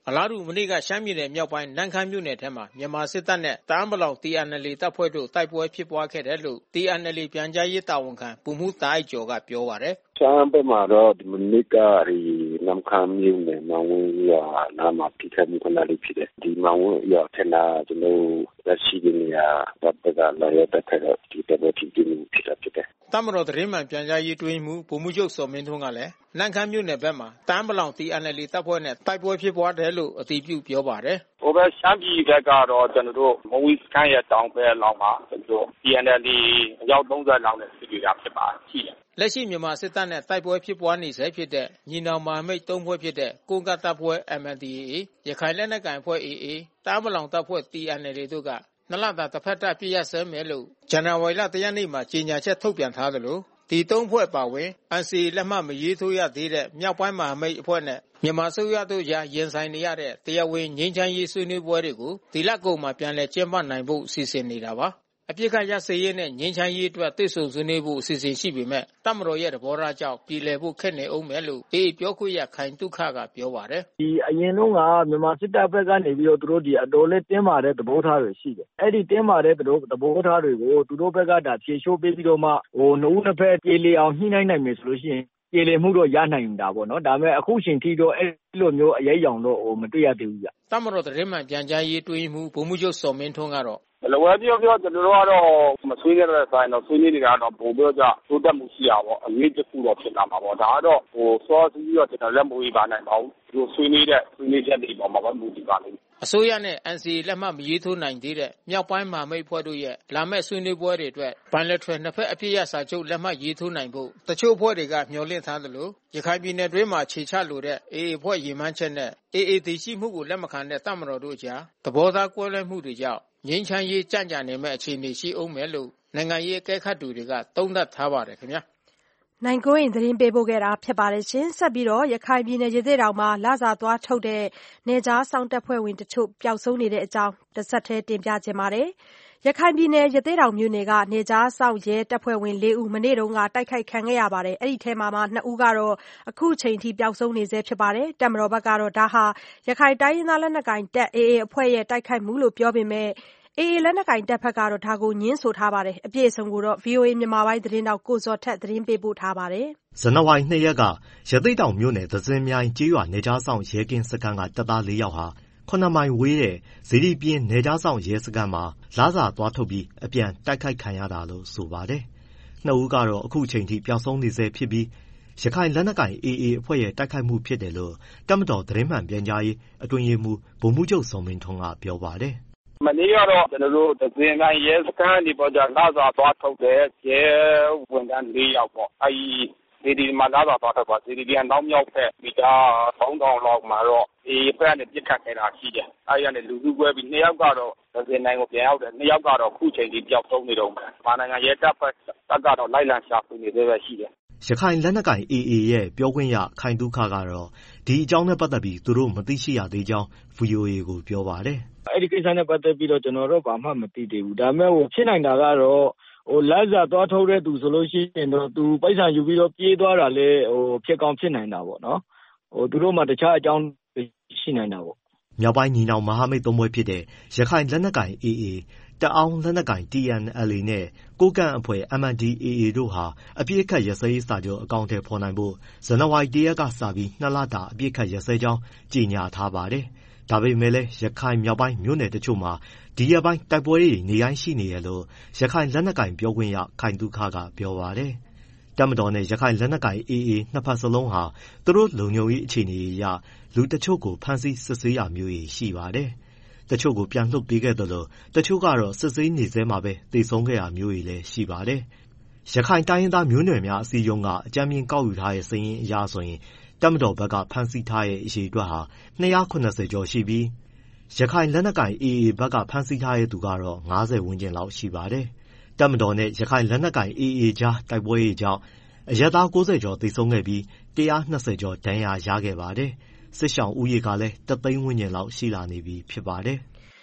အလားတူမနေ့ကရှမ်းပြည်နယ်မြောက်ပိုင်းနန်းခမ်းမြို့နယ်ထဲမှာမြန်မာစစ်တပ်နဲ့တအာင်းပလောင် T N L A တပ်ဖွဲ့တို့တိုက်ပွဲဖြစ်ပွားခဲ့တယ်လို့ T N L A ပြန်ကြားရေးတာဝန်ခံဗိုလ်မှူးတာအိုက်ကျော်ကပြောပါတယ်ရှမ်းဘက်မှာတော့ဒီမနေ့ကဒီနန်းခမ်းမြို့နယ်မောင်ဝင်းရွာနားမှာဖြစ်ခဲ့မှုခဏလေးဖြစ်တယ်ဒီမောင်ဝင်းရွာထက်နာကျွန်တော်ရရှိတဲ့နေရာတပ်ကလာရတဲ့ခါတော့ဒီတပ်ဖွဲ့ဖြစ်မှုဖြစ်တာဖြစ်တယ်တမတော်သတင်းမှန်ပြန်ကြားရေးတွင်းမှုဗိုလ်မှူးချုပ်စောမင်းထွန်းကလည်းနန်းခမ်းမြို့နယ်ဘက်မှာတအာင်းပလောင် T N L A တပ်ဖွဲ့နဲ့တိုက်ပွဲဖြစ်ပွားတယ်လို့အတည်ပြုပြောပါတယ်ဟိုဘက်ရှမ်းပြည်ဘက်ကတော့ကျွန်တော်တို့မုံဝီစခန်းရဲ့တောင်ဘက်လောက်မှာကျွန်တော်တို့ T N L A အယောက်သုံးဆယ်လောက်နဲ့စစ်ကြတာဖြစ်ပါရှိတယ်လက်ရှိမြန်မာစစ်တပ်နဲ့တိုက်ပွဲဖြစ်ပွားနေဆဲဖြစ်တဲ့ညီနောင်မဟာမိတ်သုံးဖွဲ့ဖြစ်တဲ့ကိုးကတ်တပ်ဖွဲ့ M N D A A ရခိုင်လက်နက်ကိုင်အဖွဲ့ A A တအာင်းပလောင်တပ်ဖွဲ့ T N L A တို့ကနှစ်လတာတစ်ဖက်တပ်ပြည့်ရစဲမယ်လို့ဇန်နဝါရီလတစ်ရက်နေ့မှာကြေညာချက်ထုတ်ပြန်ထားသလိုဒီသုံးဖွဲ့ပါဝင် N C A လက်မှတ်မရေးထိုးရသေးတဲ့မြောက်ပိုင်းမဟာမိတ်အဖွဲ့နဲ့မြန်မာစိုးရတို့ကြားရင်ဆိုင်နေရတဲ့တရားဝင်ငြိမ်းချမ်းရေးဆွေးနွေးပွဲတွေကိုဒီလကုန်မှာပြန်လည်ကျင်းပနိုင်ဖို့စီစဉ်နေတာပါအပြစ်ခတ်ရစေရေးနဲ့ငြိမ်းချမ်းရေးအတွက်တွေ့ဆုံဆွေးနွေးဖို့အစီအစဉ်ရှိပေမဲ့တပ်မတော်ရဲ့သဘောထားကြောင့်ပြည်လည်ဖို့ခက်နေအောင်မယ်လို့ A A ပြောခွင့်ရခိုင်တုခကပြောပါတယ်ဒီအရင်တော့ကမြန်မာစစ်တပ်ဘက်ကနေပြီးတော့သူတို့ဒီအတော်လေးတင်းမာတဲ့သဘောထားတွေရှိတယ်အဲ့ဒီတင်းမာတဲ့သဘောသဘောထားတွေကိုသူတို့ဘက်ကဒါဖြေလျှို့ပေးပြီးတော့မှဟိုနှုတ်နှစ်ဖက်ပြေလည်အောင်ညှိနှိုင်းနိုင်မယ်ဆိုလို့ရှိရင်ပြေလည်မှုတော့ရနိုင်တာပေါ့နော်ဒါပေမဲ့အခုချိန်ထိတော့အဲ့လိုမျိုးအရေးအယောင်တော့ဟိုမတွေ့ရသေးဘူးဗျတပ်မတော်သတင်းမှန်ပြန်ကြားရေးတွင်းမှုဗိုလ်မှူးချုပ်စောမင်းထွန်းကတော့လောဝဲပြောပြောကျွန်တော်တို့ကတော့မဆွေးနွေးတဲ့ဆိုင်တော့ဆွေးနွေးနေတာတော့ပို့ပြောကြတိုးတက်မှုရှိရပါဘောအရေးတစ်ခုတော့ဖြစ်လာမှာပေါ့ဒါကတော့ဟိုစောစီးတော့ကျွန်တော်လက်မဝေးပါနိုင်ပါဘူးဒီဆွေးနွေးတဲ့ဆွေးနွေးချက်တွေပေါ်မှာပဲမူတည်ပါလိမ့်မယ်အစိုးရနဲ့ N C A လက်မှတ်မရေးထိုးနိုင်သေးတဲ့မြောက်ပိုင်းမဟာမိတ်ဖွဲ့တို့ရဲ့လာမဲ့ဆွေးနွေးပွဲတွေအတွက် bilateral နှစ်ဖက်အပြည့်ရစာချုပ်လက်မှတ်ရေးထိုးနိုင်ဖို့တချို့ဖွဲ့တွေကမျှော်လင့်ထားသလိုရခိုင်ပြည်နယ်တွင်းမှာခြေချလိုတဲ့ A A ဖွဲ့ရည်မှန်းချက်နဲ့ A A တည်ရှိမှုကိုလက်မခံတဲ့တပ်မတော်တို့ကြားသဘောထားကွဲလွဲမှုတွေကြောင့်ငြိမ်းချမ်းရေးကြံ့ကြာနေမဲ့အခြေအနေရှိအောင်မယ်လို့နိုင်ငံရေးအကဲခတ်သူတွေကသုံးသပ်ထားပါတယ်ခင်ဗျာနိုင်ကိုရင်သတင်းပေးပို့ခဲ့တာဖြစ်ပါတယ်ရှင်ဆက်ပြီးတော့ရခိုင်ပြည်နယ်ရသေ့တောင်မှာလစာသွားထုတ်တဲ့နေကြားဆောင်တပ်ဖွဲ့ဝင်တချို့ပျောက်ဆုံးနေတဲ့အကြောင်းတစ်ဆက်တည်းတင်ပြခြင်းပါတယ်ရခိုင်ပြည်နယ်ရသေ့တောင်မြို့နယ်ကနေကြားဆောင်ရဲတပ်ဖွဲ့ဝင်လေးဦးမနေ့တုန်းကတိုက်ခိုက်ခံခဲ့ရပါတယ်အဲ့ဒီထဲမှာနှစ်ဦးကတော့အခုချိန်ထိပျောက်ဆုံးနေဆဲဖြစ်ပါတယ်တပ်မတော်ဘက်ကတော့ဒါဟာရခိုင်တိုင်းရင်းသားလက်နက်ကိုင်တပ် A A အဖွဲ့ရဲ့တိုက်ခိုက်မှုလို့ပြောပေမဲ့အေအေလက်နက်ကိုင်တပ်ဖက်ကတော့ဒါကိုညှင်းဆိုထားပါတယ်အပြည့်အစုံကိုတော့ V O A မြန်မာပိုင်းသတင်းတောက်ကိုဇော်ထက်သတင်းပေးပို့ထားပါတယ်ဇန်နဝါရီနှစ်ရက်ကရသေ့တောင်မြို့နယ်သဇင်မြိုင်ကျေးရွာနေကြားဆောင်ရဲကင်းစခန်းကတပ်သားလေးယောက်ဟာခုနှစ်မိုင်ဝေးတဲ့ဇီဒီပြင်းနေကြားဆောင်ရဲစခန်းမှာလစာသွားထုတ်ပြီးအပြန်တိုက်ခိုက်ခံရတာလို့ဆိုပါတယ်နှစ်ဦးကတော့အခုချိန်ထိပျောက်ဆုံးနေဆဲဖြစ်ပြီးရခိုင်လက်နက်ကိုင် A A အဖွဲ့ရဲ့တိုက်ခိုက်မှုဖြစ်တယ်လို့တပ်မတော်သတင်းမှန်ပြန်ကြားရေးအတွင်းရေးမှူးဗိုလ်မှူးချုပ်စောမင်းထွန်းကပြောပါတယ်မနေ့ကတော့ကျွန်တော်တို့သဇင်မြိုင်ရဲစခန်းဒီပေါ်ကြလစာသွားထုတ်တဲ့ရဲဝန်ထမ်းလေးယောက်ပေါ့အဲဒီဒီမှာလာတော့တော့ပါစီဒီပြန်နောက်မြောက်ဖက်မိသားသုံးထောင်လောက်မှာတော့အေးဖက်နဲ့ပြစ်ခတ်ခဲ့တာရှိတယ်အဲဒီကနေလူစုကွဲပြီးနှစ်ယောက်ကတော့သဇင်နိုင်ကိုပြန်ရောက်တယ်နှစ်ယောက်ကတော့ခုချိန်ထိပျောက်ဆုံးနေတော့မယ်။ဘာနိုင်ငံရဲတပ်ဖွဲ့တပ်ကတော့လိုက်လံရှာဖွေနေသေးပဲရှိတယ်ရခိုင်လက်နက်ကိုင် A A ရဲ့ပြောခွင့်ရခိုင်ဒုက္ခကတော့ဒီအကြောင်းနဲ့ပတ်သက်ပြီးသူတို့မသိရှိရသေးကြောင်း V O A ကိုပြောပါတယ်အဲ့ဒီကိစ္စနဲ့ပတ်သက်ပြီးတော့ကျွန်တော်တို့ဘာမှမသိသေးဘူးဒါပေမဲ့ဟိုဖြစ်နိုင်တာကတော့ဟိုလက်စာသွားထုတ်တဲ့သူဆိုလို့ရှိရင်တော့သူပိုက်ဆံယူပြီးတော့ပြေးသွားတာလေဟိုဖြစ်ကောင်းဖြစ်နိုင်တာပေါ့နော်ဟိုသူတို့မှတခြားအကြောင်းရှိနိုင်တာပေါ့မြောက်ပိုင်းညီနောင်မဟာမိတ်သုံးဘွဲဖြစ်တဲ့ရခိုင်လက်နက်ကိုင် A A တအောင်းလက်နက်ကိုင် T N L A နဲ့ကိုကန့်အဖွဲ့ M N D A A တို့ဟာအပြစ်အခတ်ရစရေးစာချုပ်အကောင့်ထဲပေါ်နိုင်ဖို့ဇန်နဝါရီတရက်ကစပြီးနှစ်လတာအပြစ်အခတ်ရစဲကြောင်းကြေညာထားပါတယ်ဒါပေမဲ့လည်းရခိုင်မြောက်ပိုင်းမြို့နယ်တချို့မှာဒီရက်ပိုင်းတိုက်ပွဲတွေနေတိုင်းရှိနေရလို့ရခိုင်လက်နက်ကိုင်ပြောခွင့်ရခိုင်ဒုက္ခကပြောပါတယ်တပ်မတော်နဲ့ရခိုင်လက်နက်ကိုင် A A နှစ်ဖက်စလုံးဟာသူတို့လုံခြုံရေးအခြေအနေအရလူတချို့ကိုဖမ်းဆီးစစ်ဆေးရမျိုးရှိပါတယ်တချို့ကိုပြန်လွှတ်ပေးခဲ့တယ်လို့တချို့ကတော့စစ်ဆေးနေစဲမှာပဲသေဆုံးခဲ့ရမျိုးတွေလည်းရှိပါတယ်ရခိုင်တိုင်းရင်းသားမျိုးနွယ်များအစည်းအရုံးကအကြမ်းမြင်ကောက်ယူထားတဲ့စာရင်းအရဆိုရင်တပ်မတော်ဘက်ကဖမ်းဆီးထားတဲ့အရေအတွက်ဟာနှစ်ရာခုနှစ်ဆယ်ကျော်ရှိပြီးရခိုင်လက်နက်ကိုင် A A ဘက်ကဖမ်းဆီးထားတဲ့သူကတော့ငါးဆယ်ဝန်းကျင်လောက်ရှိပါတယ်တပ်မတော်နဲ့ရခိုင်လက်နက်ကိုင် A A ကြားတိုက်ပွဲတွေကြောင့်အရပ်သားကိုးဆယ်ကျော်သေဆုံးခဲ့ပြီး၁၂၀ကျော်ဒဏ်ရာရခဲ့ပါတယ်စစ်ရှောင်ဦးရေကလည်းတသိန်းဝန်းကျင်လောက်ရှိလာနေပြီဖြစ်ပါတယ်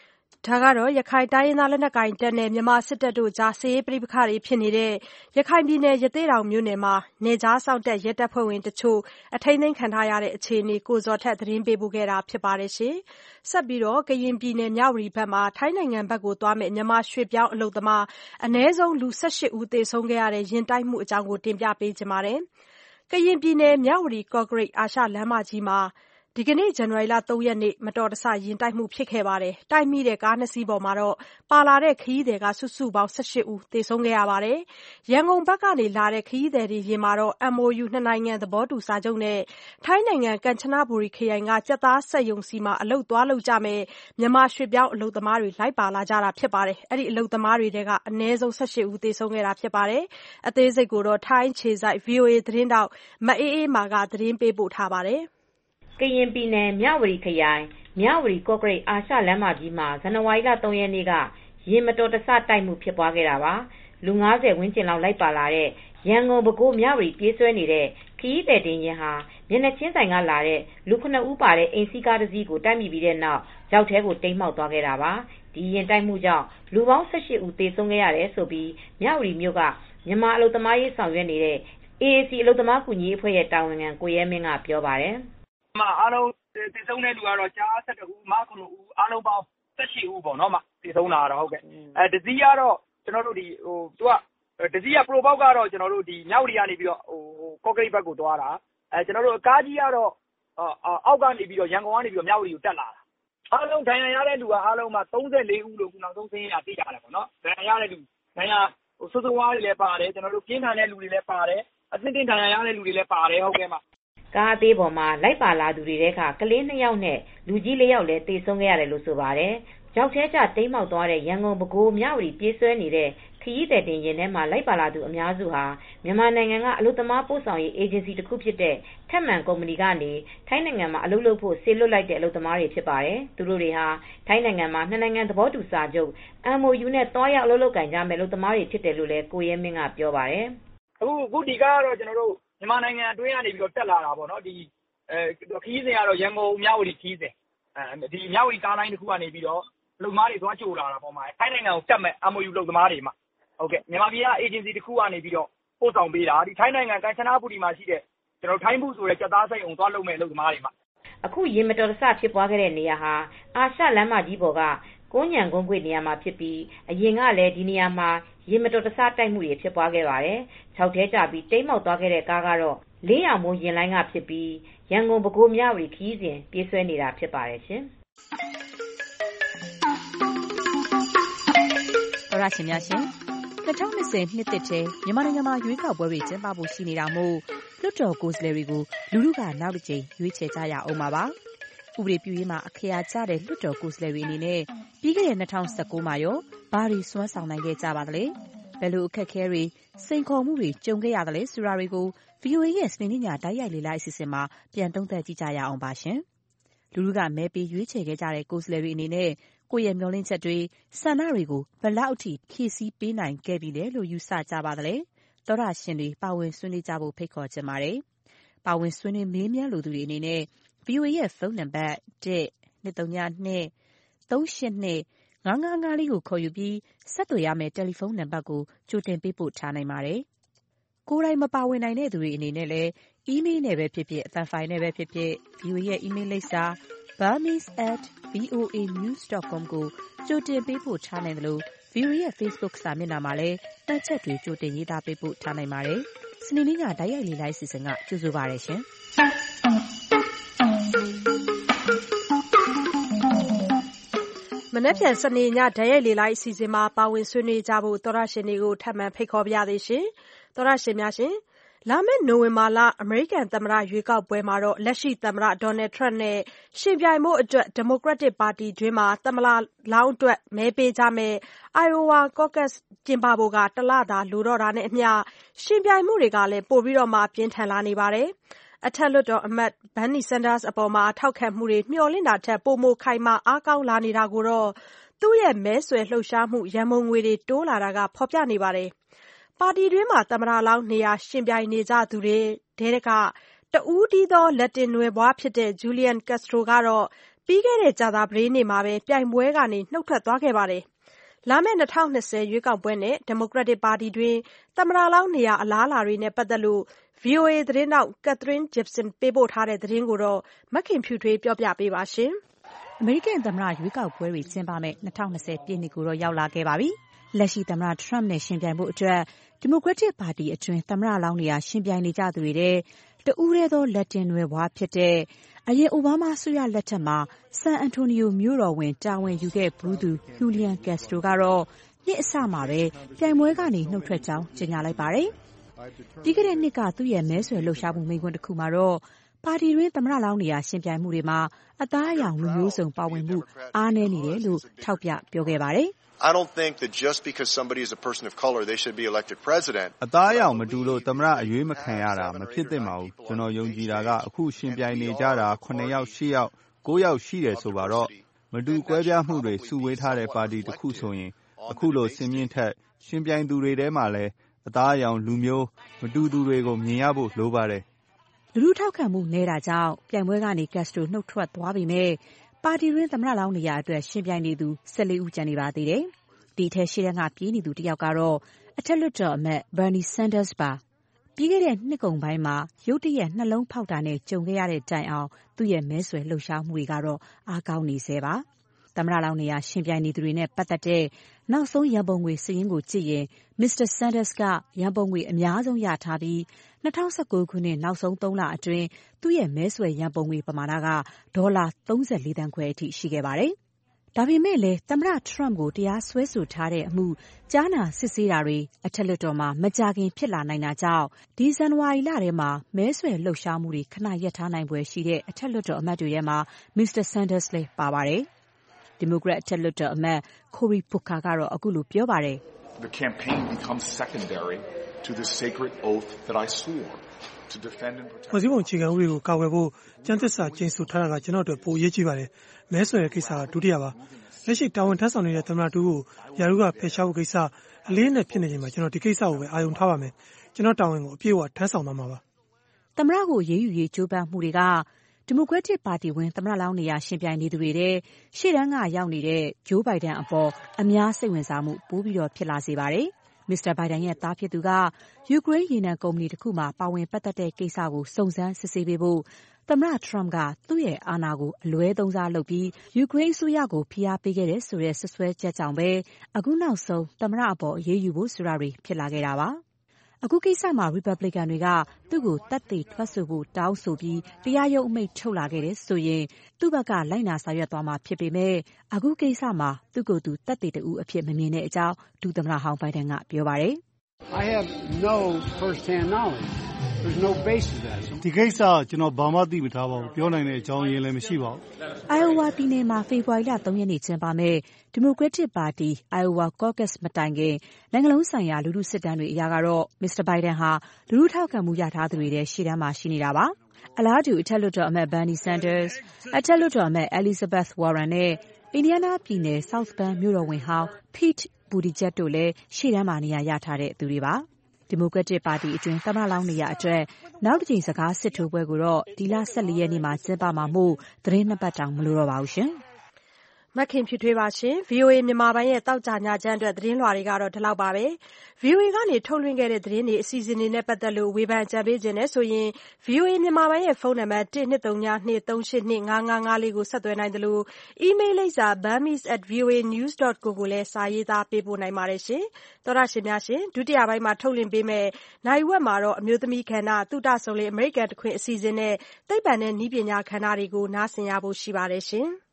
ဒါကတော့ရခိုင်တိုင်းရင်းသားလက်နက်ကိုင်တပ်နဲ့မြန်မာစစ်တပ်တို့ကြားစစ်ရေးပဋိပက္ခတွေဖြစ်နေတဲ့ရခိုင်ပြည်နယ်ရသေ့တောင်မြို့နယ်မှာနယ်ခြားစောင့်တပ်ရဲတပ်ဖွဲ့ဝင်တချို့အထိန်းသိမ်းခံထားရတဲ့အခြေအနေကိုဇော်ထက်သတင်းပေးပို့ခဲ့တာဖြစ်ပါတယ်။ဆက်ပြီးတော့ကရင်ပြည်နယ်မြဝတီဘက်မှာထိုင်းနိုင်ငံဘက်ကိုသွားမဲ့မြန်မာရွှေ့ပြောင်းအလုပ်သမားအနည်းဆုံးလူ၁၈ဦးသေဆုံးခဲ့ရတဲ့ယာဉ်တိုက်မှုအကြောင်းကိုတင်ပြပေးချင်ပါတယ်။ကရင်ပြည်နယ်မြဝတီကော့ကရိတ်အာရှလမ်းမကြီးမှာဒီကနေ့ဇန်နဝါရီလ၃ရက်နေ့မတော်တဆယာဉ်တိုက်မှုဖြစ်ခဲ့ပါတယ်။တိုက်မိတဲ့ကားနှစ်စီးပေါ်မှာပါလာတဲ့ခရီးသည်ကစုစုပေါင်း၁၈ဦးသေဆုံးခဲ့ရပါတယ်။ရန်ကုန်ဘက်ကနေလာတဲ့ခရီးသည်တွေယာဉ်မှာတော့ အမ် အို ယူ နှစ်နိုင်ငံသဘောတူစာချုပ်နဲ့ထိုင်းနိုင်ငံကမ်ချနဘူရီခရိုင်ကကြက်သားစက်ရုံစီမှာအလုပ်သွားလုပ်ကြမဲ့မြန်မာရွှေ့ပြောင်းအလုပ်သမားတွေလိုက်ပါလာကြတာဖြစ်ပါတယ်။အဲဒီအလုပ်သမားတွေထဲကအနည်းဆုံး၁၈ဦးသေဆုံးခဲ့တာဖြစ်ပါတယ်။အသေးစိတ်ကိုတော့ထိုင်းအခြေစိုက် ဗွီအိုအေသတင်းထောက်မအေးအေးမာကသတင်းပေးပို့ထားပါတယ်။ကရင်ပြည်နယ်မြဝတီခရိုင်မြဝတီကော့ကရိတ်အာရှလမ်းမကြီးမှာဇန်နဝါရီလ၃ရက်နေ့ကယာဉ်မတော်တဆတိုက်မှုဖြစ်ပွားခဲ့တာပါလူ၅၀ဝန်းကျင်လောက်လိုက်ပါလာတဲ့ရန်ကုန်ပဲခူးမြဝတီပြေးဆွဲနေတဲ့ခရီးသည်တင်ယာဉ်ဟာမျက်နှာချင်းဆိုင်ကလာတဲ့လူခုနှစ်ဦးပါတဲ့အိမ်စီးကားတစ်စီးကိုတိုက်မိပြီးတဲ့နောက်ရောက်ထဲကိုတိမ်းမှောက်သွားခဲ့တာပါဒီယာဉ်တိုက်မှုကြောင့်လူပေါင်း၁၈ဦးသေဆုံးခဲ့ရတယ်ဆိုပြီးမြဝတီမြို့ကမြန်မာအလုပ်သမားရေးဆောင်ရွက်နေတဲ့ အေ အေ စီ အလုပ်သမားကူညီရေးအဖွဲ့ရဲ့တာဝန်ခံကိုရဲမင်းကပြောပါတယ်မအားလုံးသေဆုံးတဲ့လူကတော့ကျား၁၁ဦးမခုနှစ်ဦးအားလုံးပေါင်း၁၈ဦးပေါ့နော်မသေဆုံးတာတော့ဟုတ်ကဲ့အဲတစည်းကတော့ကျွန်တော်တို့ဒီဟိုသူကတစည်းကပရိုပေါက်ကတော့ကျွန်တော်တို့ဒီမြောက်ရီကနေပြီးတော့ဟိုကော့ကရိတ်ဘက်ကိုသွားတာအဲကျွန်တော်တို့ကားကြီးကတော့အောက်ကနေပြီးတော့ရန်ကုန်ကနေပြီးတော့မြောက်ရီကိုတက်လာတာအားလုံးဒဏ်ရာရတဲ့လူကအားလုံးမှ၃၄ဦးလို့ခုနောက်ဆုံးသိရသိရတယ်ပေါ့နော်ဒဏ်ရာရတဲ့လူဒဏ်ရာဟိုစိုးစိုးဝါးတွေလည်းပါတယ်ကျွန်တော်တို့ပြင်းထန်တဲ့လူတွေလည်းပါတယ်အသင့်တင်ဒဏ်ရာရတဲ့လူတွေလည်းပါတယ်ဟုတ်ကဲ့မကားအသေးပေါ်မှာလိုက်ပါလာသူတွေထဲကကလေးနှစ်ယောက်နဲ့လူကြီးလေးယောက်လည်းသေဆုံးခဲ့ရတယ်လို့ဆိုပါတယ်။ကြောက်ထဲကျတိမ်းမောက်သွားတဲ့ရန်ကုန်ပဲခူးမြဝတီပြေးဆွဲနေတဲ့ခရီးသည်တင်ယာဉ်ထဲမှာလိုက်ပါလာသူအများစုဟာမြန်မာနိုင်ငံကအလုပ်သမားပို့ဆောင်ရေးအေဂျင်စီတစ်ခုဖြစ်တဲ့ထက်မှန်ကုမ္ပဏီကနေထိုင်းနိုင်ငံမှာအလုပ်လုပ်ဖို့ဆေလွတ်လိုက်တဲ့အလုပ်သမားတွေဖြစ်ပါတယ်။သူတို့တွေဟာထိုင်းနိုင်ငံမှာနှစ်နိုင်ငံသဘောတူစာချုပ် အမ် အို ယူ နဲ့တွားရောက်အလုပ်လုပ်ကိုင်ကြမဲ့အလုပ်သမားတွေဖြစ်တယ်လို့လည်းကိုရဲမင်းကပြောပါတယ်။အခုအခုဒီကားကတော့ကျွန်တော်တို့မြန်မာနိုင်ငံအတွင်းကနေပြီးတော့တက်လာတာပေါ့နော်ဒီအဲခီးစဉ်ကတော့ရန်ကုန်မြဝတီခီးစဉ်အဲဒီမြဝတီကားလိုင်းတစ်ခုကနေပြီးတော့လုံသမားတွေသွားကြိုလာတာပေါ့မှာထိုင်းနိုင်ငံကိုတက်မဲ့ အမ် အို ယူ လုံသမားတွေမှာဟုတ်ကဲ့မြန်မာပြည်ကအေဂျင်စီတစ်ခုကနေပြီးတော့ပို့ဆောင်ပေးတာဒီထိုင်းနိုင်ငံကန်ချနဘူရီမှာရှိတဲ့ကျွန်တော်ထိုင်းဘူးဆိုတဲ့ကြက်သားစိတ်အောင်သွားလုပ်မဲ့လုံသမားတွေမှာအခုရေမတော်တဆဖြစ်ပွားခဲ့တဲ့နေရာဟာအာရှလမ်းမကြီးပေါ်ကကုန်းညံကုန်းကွေ့နေရာမှာဖြစ်ပြီးအရင်ကလည်းဒီနေရာမှာရေမတော်တဆတိုက်မှုတွေဖြစ်ပွားခဲ့ပါတယ်။ခြောက်ထဲကျပြီးတိမ်းမောက်သွားခဲ့တဲ့ကားကတော့လေးရောင်မိုးရင်လိုင်းကဖြစ်ပြီးရန်ကုန်ပဲခူးမြဝတီခီးစဉ်ပြေးဆွဲနေတာဖြစ်ပါတယ်ရှင်။သောရရှင်များရှင်၂၀၂၀နှစ်သစ်ထဲမြန်မာနိုင်ငံမှာရွေးကောက်ပွဲတွေကျင်းပဖို့ရှိနေတာမို့လွှတ်တော်ကိုယ်စားလှယ်တွေကိုလူထုကနောက်တစ်ကြိမ်ရွေးချယ်ကြရအောင်ပါပါ။ဥပဒေပြုရေးမှာအခရာကျတဲ့လွှတ်တော်ကိုယ်စားလှယ်တွေအနေနဲ့ပြီးခဲ့တဲ့၂၀၁၉မှာရောဘာတွေစွမ်းဆောင်နိုင်ခဲ့ကြပါသလဲ။ဘယ်လိုအခက်အခဲတွေစိန်ခေါ်မှုတွေကြုံခဲ့ရသလဲဆိုတာတွေကို ဗွီအိုအေ ရဲ့စနေနေ့ညတိုက်ရိုက်လေ့လာအစီအစဉ်မှာပြန်သုံးသပ်ကြည့်ကြရအောင်ပါရှင်။လူထုကမဲပေးရွေးချယ်ခဲ့ကြတဲ့ကိုယ်စားလှယ်တွေအနေနဲ့ကိုယ့်ရဲ့မျှော်လင့်ချက်တွေဆန္ဒတွေကိုဘယ်လောက်အထိဖြည့်ဆည်းပေးနိုင်ခဲ့ပြီလဲလို့ယူဆကြပါသလဲ။သောတရှင်တွေပါဝင်ဆွေးနွေးကြဖို့ဖိတ်ခေါ်ချင်ပါတယ်။ပါဝင်ဆွေးနွေးမေးမြန်းလိုသူတွေအနေနဲ့ ဗွီအိုအေ ရဲ့ဖုန်းနံပါတ်၁ ၂၃၂ ၃၈၂ ၅၅၅ လေးကိုခေါ်ယူပြီးဆက်သွယ်ရမယ့်တယ်လီဖုန်းနံပါတ်ကိုကြိုတင်ပေးပို့ထားနိုင်ပါတယ်။ကိုယ်တိုင်မပါဝင်နိုင်တဲ့သူတွေအနေနဲ့လည်းအီးမေးလ်နဲ့ပဲဖြစ်ဖြစ်အသံဖိုင်နဲ့ပဲဖြစ်ဖြစ် ဗွီအိုအေ ရဲ့အီးမေးလ်လိပ်စာ burmese at voa news dot com ကိုကြိုတင်ပေးပို့ထားနိုင်တယ်လို့ ဗွီအိုအေ ရဲ့ Facebook စာမျက်နှာမှာလည်းမှတ်ချက်တွေကြိုတင်ရေးသားပေးပို့ထားနိုင်ပါတယ်။စနေနေ့ကတိုက်ရိုက်လေ့လာအစီအစဉ်ကကြိုဆိုပါရရှင်။မနက်ဖြန်စနေညဓာတ်ရိုက်လေလိုက်အစီအစဉ်မှာပါဝင်ဆွေးနွေးကြဖို့သောရရှင်တွေကိုထပ်မံဖိတ်ခေါ်ပါရစေရှင်။သောရရှင်များရှင်လာမယ့်နိုဝင်ဘာလအမေရိကန်သမ္မတရွေးကောက်ပွဲမှာတော့လက်ရှိသမ္မတဒေါ်နယ်ထရမ့်နဲ့ရှင်ပြိုင်မှုအတွက်ဒီမိုကရက်တစ်ပါတီတွင်းမှာသမ္မတလောင်းအတွက်မဲပေးကြမယ် Iowa Caucus ကျင်းပဖို့ကတလသာလိုတော့တာနဲ့အမျှရှင်ပြိုင်မှုတွေကလည်းပိုပြီးတော့မှပြင်းထန်လာနေပါတယ်။အထက်လွှတ်တော်အမတ် Bernie Sanders အပေါ်မှာထောက်ခံမှုတွေမျှော်လင့်တာထက်ပိုမိုခိုင်မာအားကောင်းလာနေတာကိုတော့သူ့ရဲ့မဲဆွယ်လှုပ်ရှားမှုရန်ပုံငွေတွေတိုးလာတာကဖော်ပြနေပါတယ်။ပါတီတွင်းမှာသမ္မတလောင်းနေရာရှင်ပြိုင်နေကြသူတွေထဲကတဦးတည်းသောလက်တင်နွယ်ဘွားဖြစ်တဲ့ Julian Castro ကတော့ပြီးခဲ့တဲ့ကြာသပတေးနေ့မှာပဲပြိုင်ပွဲကနေနှုတ်ထွက်သွားခဲ့ပါတယ်။လာမယ့်၂၀၂၀ရွေးကောက်ပွဲနဲ့ဒီမိုကရက်တစ်ပါတီတွင်းသမ္မတလောင်းနေရာအလားအလာတွေနဲ့ပတ်သက်လို့ ဗွီအိုအေသတင်းထောက် Catherine Gibson ပေးပို့ထားတဲ့သတင်းကိုမခင်ဖြူထွေးပြောပြပေးပါမယ်။အမေရိကန်သမ္မတရွေးကောက်ပွဲတွေကျင်းပမယ့်၂၀၂၀ပြည့်နှစ်ကိုတော့ရောက်လာခဲ့ပါပြီ။လက်ရှိသမ္မတ Trump နဲ့ယှဉ်ပြိုင်ဖို့အတွက်ဒီမိုကရက်တစ်ပါတီအတွင်းသမ္မတလောင်းနေရာယှဉ်ပြိုင်နေကြသူတွေထဲတဦးတည်းသောလက်တင်နွယ်ဘွားဖြစ်တဲ့အရင်အိုဘားမားအစိုးရလက်ထက်မှာဆန်အန်တိုနီယိုမြို့တော်ဝန်တာဝန်ယူခဲ့ဘူးသူ Julian Castro ကတော့နှစ်အစမှာပဲပြိုင်ပွဲကနေနှုတ်ထွက်ကြောင်းကြေညာလိုက်ပါတယ်။ပြီးခဲ့တဲ့နှစ်ကသူ့ရဲ့မဲဆွယ်လှုပ်ရှားမှုမိန့်ခွန်းတစ်ခုမှာတော့ပါတီတွင်းသမ္မတလောင်းနေရာယှဉ်ပြိုင်မှုတွေမှာအသားအရောင်လူမျိုးစုံပါဝင်မှုအားနည်းနေတယ်လို့ထောက်ပြပြောခဲ့ပါတယ်။ I don't think that just because somebody is a person of color they should be elected president. အသားအရောင်မတူလို့သမ္မတအရွေးမခံရတာမဖြစ်သင့်ပါဘူး။ကျွန်တော်ယုံကြည်တာကအခုရှင်ပြိုင်နေကြတာခုနှစ်ယောက်ရှစ်ယောက်ကိုးယောက်ရှိတယ်ဆိုပါတော့မတူကွဲပြားမှုတွေစုဝေးထားတဲ့ပါတီတစ်ခုဆိုရင်အခုလိုစင်မြင့်ထက်ရှင်ပြိုင်သူတွေထဲမှာလည်းအသားအရောင်လူမျိုးမတူသူတွေကိုမြင်ရဖို့လိုပါတယ်။လူထုထောက်ခံမှုနည်းတာကြောင့်ပြိုင်ပွဲကနေကက်စထရိုနှုတ်ထွက်သွားပေမဲ့ပါတီတွင်းသမ္မတလောင်းနေရာအတွက်ရှင်ပြိုင်နေသူ၁၄ဦးကျန်နေပါသေးတယ်။ဒီအထက်ရှေ့တန်းကပြေးနေသူတစ်ယောက်ကတော့အထက်လွှတ်တော်အမတ် Bernie Sanders ပါ။ပြီးခဲ့တဲ့နှစ်ကုန်ပိုင်းမှာရုတ်တရက်နှလုံးဖောက်တာနဲ့ကြုံခဲ့ရတဲ့တိုင်အောင်သူ့ရဲ့မဲဆွယ်လှုပ်ရှားမှုတွေကတော့အားကောင်းနေဆဲပါ။သမ္မတလောင်းနေရာရှင်ပြိုင်နေသူတွေနဲ့ပတ်သက်တဲ့နောက်ဆုံးရန်ပုံငွေစာရင်းကိုကြည့်ရင် မစ္စတာ Sanders ကရန်ပုံငွေအများဆုံးရထားပြီး၂၀၁၉ခုနှစ်နောက်ဆုံးသုံးလအတွင်းသူ့ရဲ့မဲဆွယ်ရန်ပုံငွေပမာဏကဒေါ်လာသုံး၄သန်းခွဲအထိရှိခဲ့ပါတယ်။ဒါပေမဲ့လည်းသမ္မတ Trump ကိုတရားစွဲဆိုထားတဲ့အမှုကြားနာစစ်ဆေးတာတွေအထက်လွှတ်တော်မှာမကြာခင်ဖြစ်လာနိုင်တာကြောင့်ဒီဇန်နဝါရီလထဲမှာမဲဆွယ်လှုပ်ရှားမှုတွေခဏရပ်ထားနိုင်ဖွယ်ရှိတဲ့အထက်လွှတ်တော်အမတ်တွေထဲမှာမစ္စတာ Sanders လည်းပါပါတယ်။ဒီမိုကရက်အထက်လွှတ်တော်အမတ် Cory Booker ကတော့အခုလိုပြောပါတယ်။ The campaign becomes secondary to the sacred oath that I swore to defend and protect. ဖွဲ့စည်းပုံအခြေခံဥပဒေကိုကာကွယ်ဖို့ကျမ်းသစ္စာကျိန်ဆိုထားတာကကျွန်တော်တို့ပိုအရေးကြီးပါတယ်။မဲဆွယ်တဲ့ကိစ္စကဒုတိယပါ။လက်ရှိတာဝန်ထမ်းဆောင်နေတဲ့သမ္မတတူကိုယာရုကဖယ်ရှားဖို့ကိစ္စအလေးနဲ့ဖြစ်နေချိန်မှာကျွန်တော်ဒီကိစ္စကိုပဲအာရုံထားပါမယ်။ကျွန်တော်တာဝန်ကိုအပြည့်အဝထမ်းဆောင်သွားမှာပါ။သမ္မတကိုရေးယူရေးကြိုးပမ်းမှုတွေကဒီမိုကရက်တစ်ပါတီဝင်သမ္မတလောင်းနေရာရှင်ပြိုင်နေသူတွေထဲရှေ့တန်းကရောက်နေတဲ့ဂျိုးဘိုင်ဒန်အပေါ်အများစိတ်ဝင်စားမှုပိုပြီးတော့ဖြစ်လာစေပါတယ်။မစ္စတာဘိုင်ဒန်ရဲ့သားဖြစ်သူကယူကရိန်းရေနံကုမ္ပဏီတစ်ခုမှာပါဝင်ပတ်သက်တဲ့ကိစ္စကိုစုံစမ်းစစ်ဆေးပေးဖို့သမ္မတ Trump ကသူ့ရဲ့အာဏာကိုအလွဲသုံးစားလုပ်ပြီးယူကရိန်းအစိုးရကိုဖိအားပေးခဲ့တဲ့ဆိုတဲ့ဆွဆွဲချက်ကြောင့်ပဲအခုနောက်ဆုံးသမ္မတအပေါ်အရေးယူဖို့ဆိုတာတွေဖြစ်လာခဲ့တာပါ။အခုကိစ္စမှာ Republican တွေကသူ့ကိုသက်သေထွက်ဆိုဖို့တောင်းဆိုပြီးတရားရုံးအမိန့်ထုတ်လာခဲ့တယ်ဆိုရင်သူ့ဘက်ကလိုက်နာဆောင်ရွက်သွားမှာဖြစ်ပေမဲ့အခုကိစ္စမှာသူ့ကိုယ်သူသက်သေတဦးအဖြစ်မမြင်တဲ့အကြောင်းဒုသမ္မတဟောင်းဘိုင်ဒန်ကပြောပါတယ်။ I have no first hand knowledge. There's no basis to that. ဒီကိစ္စကျွန်တော်ဘာမှသိမထားပါဘူးပြောနိုင်တဲ့အကြောင်းရင်းလည်းမရှိပါဘူး။ Iowa ပြည်နယ်မှာဖေဖော်ဝါရီလသုံးရက်နေ့ကျင်းပမယ့်ဒီမိုကရက်တစ်ပါတီ Iowa Caucus မတိုင်ခင်နိုင်ငံလုံးဆိုင်ရာလူထုစစ်တမ်းတွေအရကတော့မစ္စတာဘိုင်ဒန်ဟာလူထုထောက်ခံမှုရထားသူတွေထဲရှေ့တန်းမှာရှိနေတာပါ။အလားတူအထက်လွှတ်တော်အမတ် Bernie Sanders, အထက်လွှတ်တော်အမတ် Elizabeth Warren နဲ့အင်ဒီယားနားပြည်နယ် South Bend မြို့တော်ဝန်ဟောင်း Pete Buttigieg တို့လည်းရှေ့တန်းမှာနေရာရထားတဲ့သူတွေပါ။ဒီမိုကရက်တစ်ပါတီအတွင်းသမ္မတလောင်းနေရာအတွက်နောက်တစ်ကြိမ်စကားစစ်ထိုးပွဲကိုတော့ဒီလ၁၄ရက်နေ့မှာကျင်းပမှာမို့သတင်းနှစ်ပတ်တောင်မလိုတော့ပါဘူးရှင်။မခင်ဖြူထွေးပါရှင်။ ဗွီအိုအေမြန်မာပိုင်းရဲ့တောက်ကြညချမ်းအတွက်သတင်းလွှာတွေကတော့ဒီလောက်ပါပဲ။ ဗွီအိုအေကနေထုတ်လွှင့်ခဲ့တဲ့သတင်းတွေအစီအစဉ်တွေနဲ့ပတ်သက်လို့ဝေဖန်ကြံပေးခြင်းနဲ့ဆိုရင် ဗွီအိုအေမြန်မာပိုင်းရဲ့ဖုန်းနံပါတ်တစ်နှစ်သုံးညနှစ်သုံးရှစ်နှစ်ငါးငါးငါးလေးကိုဆက်သွယ်နိုင်တယ်လို့အီးမေးလ်လိပ်စာ burmese at voanews dot com ကိုလည်းစာရေးသားပေးပို့နိုင်ပါတယ်ရှင်။သောရရှင်များရှင်ဒုတိယပိုင်းမှာထုတ်လွှင့်ပေးမယ့်နိုင်ဝက်မှာတော့အမျိုးသမီးခန္ဓာသုတဆုံလေအမေရိကန်တခွင်အစီအစဉ်နဲ့သိပ္ပံနဲ့နည်းပညာခန္ဓာတွေကိုနားဆင်ရဖို့ရှိပါတယ်ရှင်။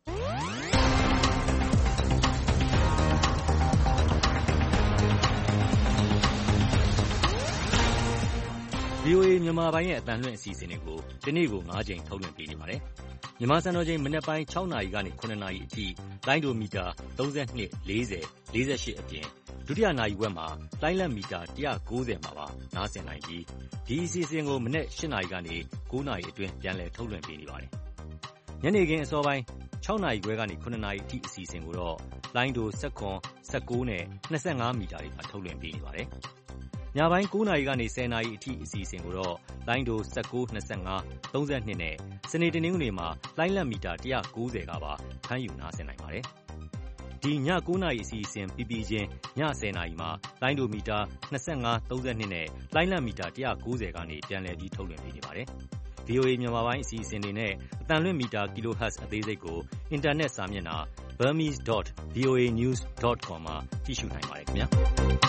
ဗွီအိုအေမြန်မာပိုင်းရဲ့အသံလွှင့်အစီအစဉ်တွေကိုဒီနေ့ကို၅ကြိမ်ထုတ်လွှင့်ပေးနေပါတယ်။မြန်မာစံတော်ချိန်မနက်ပိုင်း၆နာရီကနေ၇နာရီအထိလိုင်းဒိုမီတာ၃၂ ၄၀ ၄၈အပြင်ဒုတိယနာရီဝက်မှာလိုင်းလက်မီတာ၁၉၀မှာပါနားဆင်နိုင်ပြီးဒီအစီအစဉ်ကိုမနက်၈နာရီကနေ၉နာရီအတွင်းပြန်လည်ထုတ်လွှင့်ပေးနေပါတယ်။ညနေခင်းအစောပိုင်း၆နာရီခွဲကနေ၇နာရီအထိအစီအစဉ်ကိုတော့လိုင်းဒို၁၇ ၁၉နဲ့၂၅မီတာတွေမှာထုတ်လွှင့်ပေးနေပါတယ်။ညပိုင်းကိုးနာရီကနေဆယ်နာရီအထိအစီအစဉ်ကိုတော့လိုင်းဒို၁၉ ၂၅ ၃၂နဲ့စနေတနင်္ဂနွေမှာလိုင်းလက်မီတာ၁၉၀ကပါဖမ်းယူနားဆင်နိုင်ပါတယ်။ဒီညကိုးနာရီအစီအစဉ်ပြီးပြီးချင်းညဆယ်နာရီမှာလိုင်းဒိုမီတာ၂၅ ၃၂နဲ့လိုင်းလက်မီတာ၁၉၀ကနေပြန်လည်ပြီးထုတ်လွှင့်ပေးနေပါတယ်။ ဗီအိုအေ မြန်မာပိုင်းအစီအစဉ်တွေနဲ့အသံလွှင့်မီတာ kilohertz အသေးစိတ်ကိုအင်တာနက်စာမျက်နှာ burmese dot voa news dot com မှာကြည့်ရှုနိုင်ပါတယ်ခင်ဗျာ။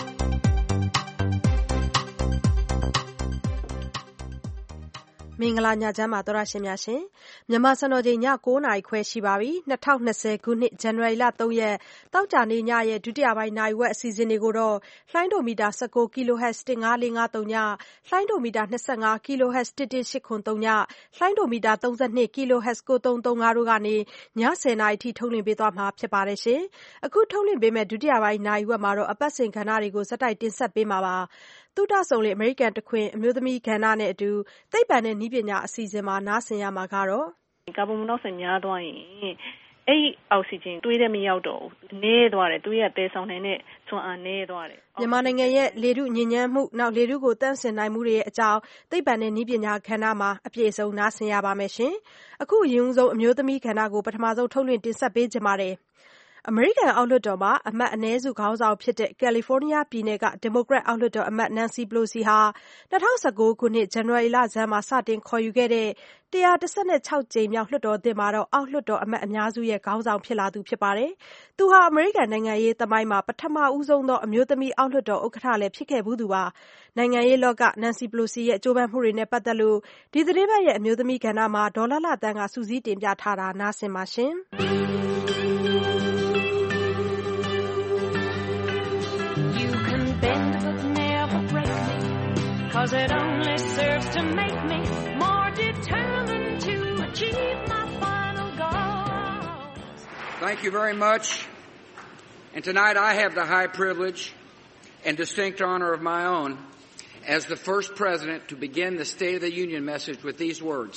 မင်္ဂလာညချမ်းပါသောရရှင်များရှင်မြန်မာစံတော်ချိန်ညကိုးနာရီခွဲရှိပါပြီ၂၀၂၀ခုနှစ်ဇန်နဝါရီလ၃ရက်တောက်ကြနေ့ညရဲ့ဒုတိယပိုင်းနိုင်ဝက်အစီအစဉ်တွေကိုတော့လှိုင်းဒိုမီတာ၁၉ kHz ၁၅၄၅၃ညလှိုင်းဒိုမီတာ၂၅ kHz ၁၁၈၇၃ညလှိုင်းဒိုမီတာ၃၂ kHz ၉၃၃၅တို့ကနေညဆယ်နာရီထိထုတ်လွှင့်ပေးသွားမှာဖြစ်ပါတယ်ရှင်အခုထုတ်လွှင့်ပေးမဲ့ဒုတိယပိုင်းနိုင်ဝက်မှာတော့အပတ်စဉ်ကဏ္ဍတွေကိုစက်တိုက်တင်ဆက်ပေးမှာပါသုတဆုံလေအမေရိကန်တခွင်အမျိုးသမီးကဏ္ဍနဲ့အတူသိပ္ပံနဲ့နည်းပညာအစီအစဉ်မှာနားဆင်ရမှာကတော့ကာဗွန်မနော့ဆိုက်များသွားရင်အဲ့ဒီအောက်ဆီဂျင်တွေးတဲ့မရောက်တော့ဘူးနည်းသွားတယ်တွေးရတဲဆောင်နိုင်တဲ့စွမ်းအားနည်းသွားတယ်မြန်မာနိုင်ငံရဲ့လေထုညဉ့်ဉန်းမှုနောက်လေထုကိုတန့်စင်နိုင်မှုတွေရဲ့အကြောင်းသိပ္ပံနဲ့နည်းပညာကဏ္ဍမှာအပြည့်အစုံနားဆင်ရပါမယ်ရှင်အခုအရင်ဆုံးအမျိုးသမီးကဏ္ဍကိုပထမဆုံးထုတ်လွှင့်တင်ဆက်ပေးကြပါမယ်အမေရိကန်အောက်လွှတ်တော်မှာအမတ်အနည်းစုခေါင်းဆောင်ဖြစ်တဲ့ကယ်လီဖိုးနီးယားပြည်နယ်ကဒီမိုကရက်အောက်လွှတ်တော်အမတ်နန်စီပလိုစီဟာ၂၀၁၉ခုနှစ်ဇန်နဝါရီလဆန်းမှာစတင်ခေါ်ယူခဲ့တဲ့၁၁၆ကြိမ်မြောက်လွှတ်တော်သစ်မှာတော့အောက်လွှတ်တော်အမတ်အများစုရဲ့ခေါင်းဆောင်ဖြစ်လာသူဖြစ်ပါတယ်။သူဟာအမေရိကန်နိုင်ငံရေးသမိုင်းမှာပထမဦးဆုံးသောအမျိုးသမီးအောက်လွှတ်တော်ဥက္ကဋ္ဌလည်းဖြစ်ခဲ့ဘူးသူပါ။နိုင်ငံရေးလောကနန်စီပလိုစီရဲ့ကြိုးပမ်းမှုတွေနဲ့ပတ်သက်လို့ဒီသတင်းပတ်ရဲ့အမျိုးသမီးကဏ္ဍမှာဒေါ်လာလတန်းကစုစည်းတင်ပြထားတာနားဆင်ပါရှင်။ Cause it only serves to make me more determined to achieve my final goals. Thank you very much. And tonight I have the high privilege and distinct honor of my own as the first president to begin the State of the Union message with these words.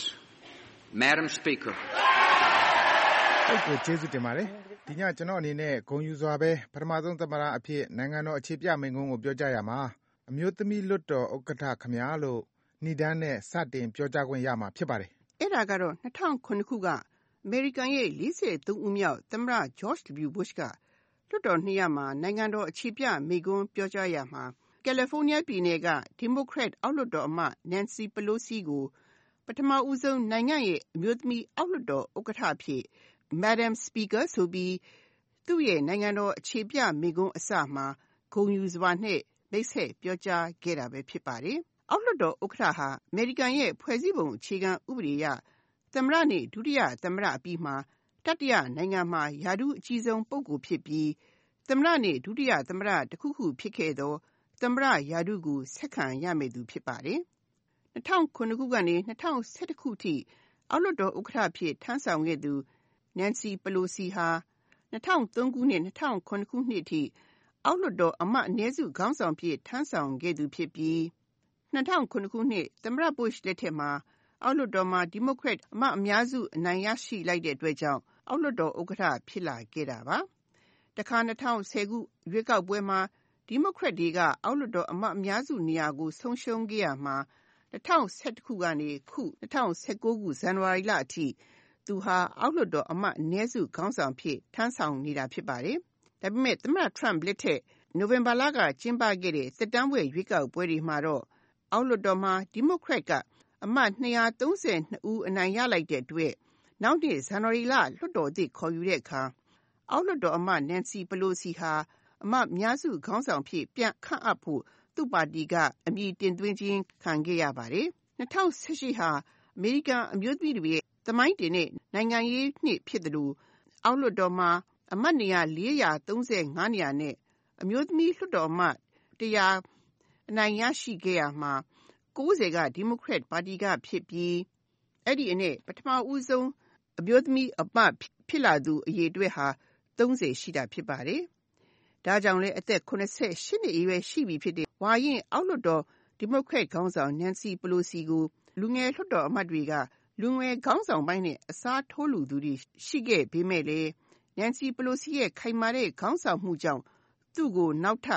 Madam Speaker. ဟုတ်ကဲ့ကျေးဇူးတင်ပါတယ်ဒီညကျွန်တော်အနေနဲ့ဂုဏ်ယူစွာပဲပထမဆုံးသမ္မတအဖြစ်နိုင်ငံတော်အခြေပြမိန့်ခွန်းကိုပြောကြားရမှာအမျိုးသမီးလွတ်တော်ဥက္ကဋ္ဌခမညာလို့နှိဒန်းနဲ့စတင်ပြောကြားခွင့်ရမှာဖြစ်ပါတယ်အဲ့ဒါကတော့၂၀၀၇ခုကအမေရိကန်ရဲ့၄၃ဦးမြောက်သမ္မတ George W. Bush ကလွှတ်တော်နှစ်ရပ်မှာနိုင်ငံတော်အခြေပြမိန့်ခွန်းပြောကြားရမှာကယ်လီဖိုးနီးယားပြည်နယ်ကဒီမိုကရက်အောက်လွှတ်တော်အမတ် Nancy Pelosi ကိုပထမဦးဆုံးနိုင်ငံရဲ့အမျိုးသမီးအောက်လွှတ်တော်ဥက္ကဋ္ဌအဖြစ် Madam Speaker ဆိုပြီးသူ့ရဲ့နိုင်ငံတော်အခြေပြမိန့်ခွန်းအစမှာဂုဏ်ယူစွာနဲ့မိတ်ဆက်ပြောကြားခဲ့တာပဲဖြစ်ပါတယ်။အောက်လွှတ်တော်ဥက္ကဋ္ဌဟာအမေရိကန်ရဲ့ဖွဲ့စည်းပုံအခြေခံဥပဒေအရသမ္မတနဲ့ဒုတိယသမ္မတအပြီးမှာတတိယနိုင်ငံမှာရာထူးအကြီးဆုံးပုဂ္ဂိုလ်ဖြစ်ပြီးသမ္မတနဲ့ဒုတိယသမ္မတတစ်ခုခုဖြစ်ခဲ့သောသမ္မတရာထူးကိုဆက်ခံရမယ့်သူဖြစ်ပါတယ်။၂၀၀၇ခုကနေ၂၀၁၁ခုထိအောက်လွှတ်တော်ဥက္ကဋ္ဌဖြစ်ထမ်းဆောင်ခဲ့သူ Nancy Pelosi ဟာ၂၀၀၃ခုနှစ်၂၀၀၇ခုနှစ်ထိအောက်လွှတ်တော်အမတ်အနည်းစုခေါင်းဆောင်ဖြစ်ထမ်းဆောင်ခဲ့သူဖြစ်ပြီး၂၀၀၇ခုနှစ်သမ္မတ Bush လက်ထက်မှာအောက်လွှတ်တော်မှာဒီမိုကရက်အမတ်အများစုအနိုင်ရရှိလိုက်တဲ့အတွက်ကြောင့်အောက်လွှတ်တော်ဥက္ကဋ္ဌဖြစ်လာခဲ့တာပါ။တခါ၂၀၁၀ခုရွေးကောက်ပွဲမှာဒီမိုကရက်တွေကအောက်လွှတ်တော်အမတ်အများစုနေရာကိုဆုံးရှုံးခဲ့ရမှာ၂၀၁၁ခုကနေခု၂၀၁၉ခုဇန်နဝါရီလအထိသူဟာအောက်လွှတ်တော်အမတ်အနည်းစုခေါင်းဆောင်ဖြစ်ထမ်းဆောင်နေတာဖြစ်ပါတယ်။ဒါပေမဲ့သမ္မတ Trump လက်ထက်နိုဝင်ဘာလကကျင်းပခဲ့တဲ့သက်တမ်းဝက်ရွေးကောက်ပွဲတွေမှာတော့အောက်လွှတ်တော်မှာဒီမိုကရက်ကအမတ်၂၃၂ဦးအနိုင်ရလိုက်တဲ့အတွက်နောက်နှစ်ဇန်နဝါရီလလွှတ်တော်သစ်ခေါ်ယူတဲ့အခါအောက်လွှတ်တော်အမတ် Nancy Pelosi ဟာအမတ်များစုခေါင်းဆောင်ဖြစ်ပြန်ခန့်အပ်ဖို့သူ့ပါတီကအမည်တင်သွင်းခြင်းခံခဲ့ရပါတယ်။၂၀၁၈ဟာအမေရိကန်အမျိုးသမီးတွေရဲ့သမိုင်းတင်တဲ့နိုင်ငံရေးနှစ်ဖြစ်တယ်လို့အောက်လွှတ်တော်မှာအမတ်နေရာ၄၃၅နေရာနဲ့အမျိုးသမီးလွှတ်တော်အမတ်၁၀၀အနိုင်ရရှိခဲ့ရမှာ၉၀ကဒီမိုကရက်ပါတီကဖြစ်ပြီးအဲ့ဒီအနဲ့ပထမဦးဆုံးအမျိုးသမီးအမတ်ဖြစ်လာသူအရေအတွက်ဟာ၃၀ရှိတာဖြစ်ပါတယ်။ဒါကြောင့်လဲအသက်၇၈နှစ်အရွယ်ရှိပြီဖြစ်တဲ့ဝါရင်အောက်လွှတ်တော်ဒီမိုကရက်ခေါင်းဆောင် Nancy Pelosi ကိုလူငယ်လွှတ်တော်အမတ်တွေကလူငယ်ခေါင်းဆောင်ပိုင်းနဲ့အစားထိုးလူသူတွေရှိခဲ့ပေမဲ့လည်း Nancy Pelosi ရဲ့ခိုင်မာတဲ့ခေါင်းဆောင်မှုကြောင့်သူ့ကိုနောက်ထပ်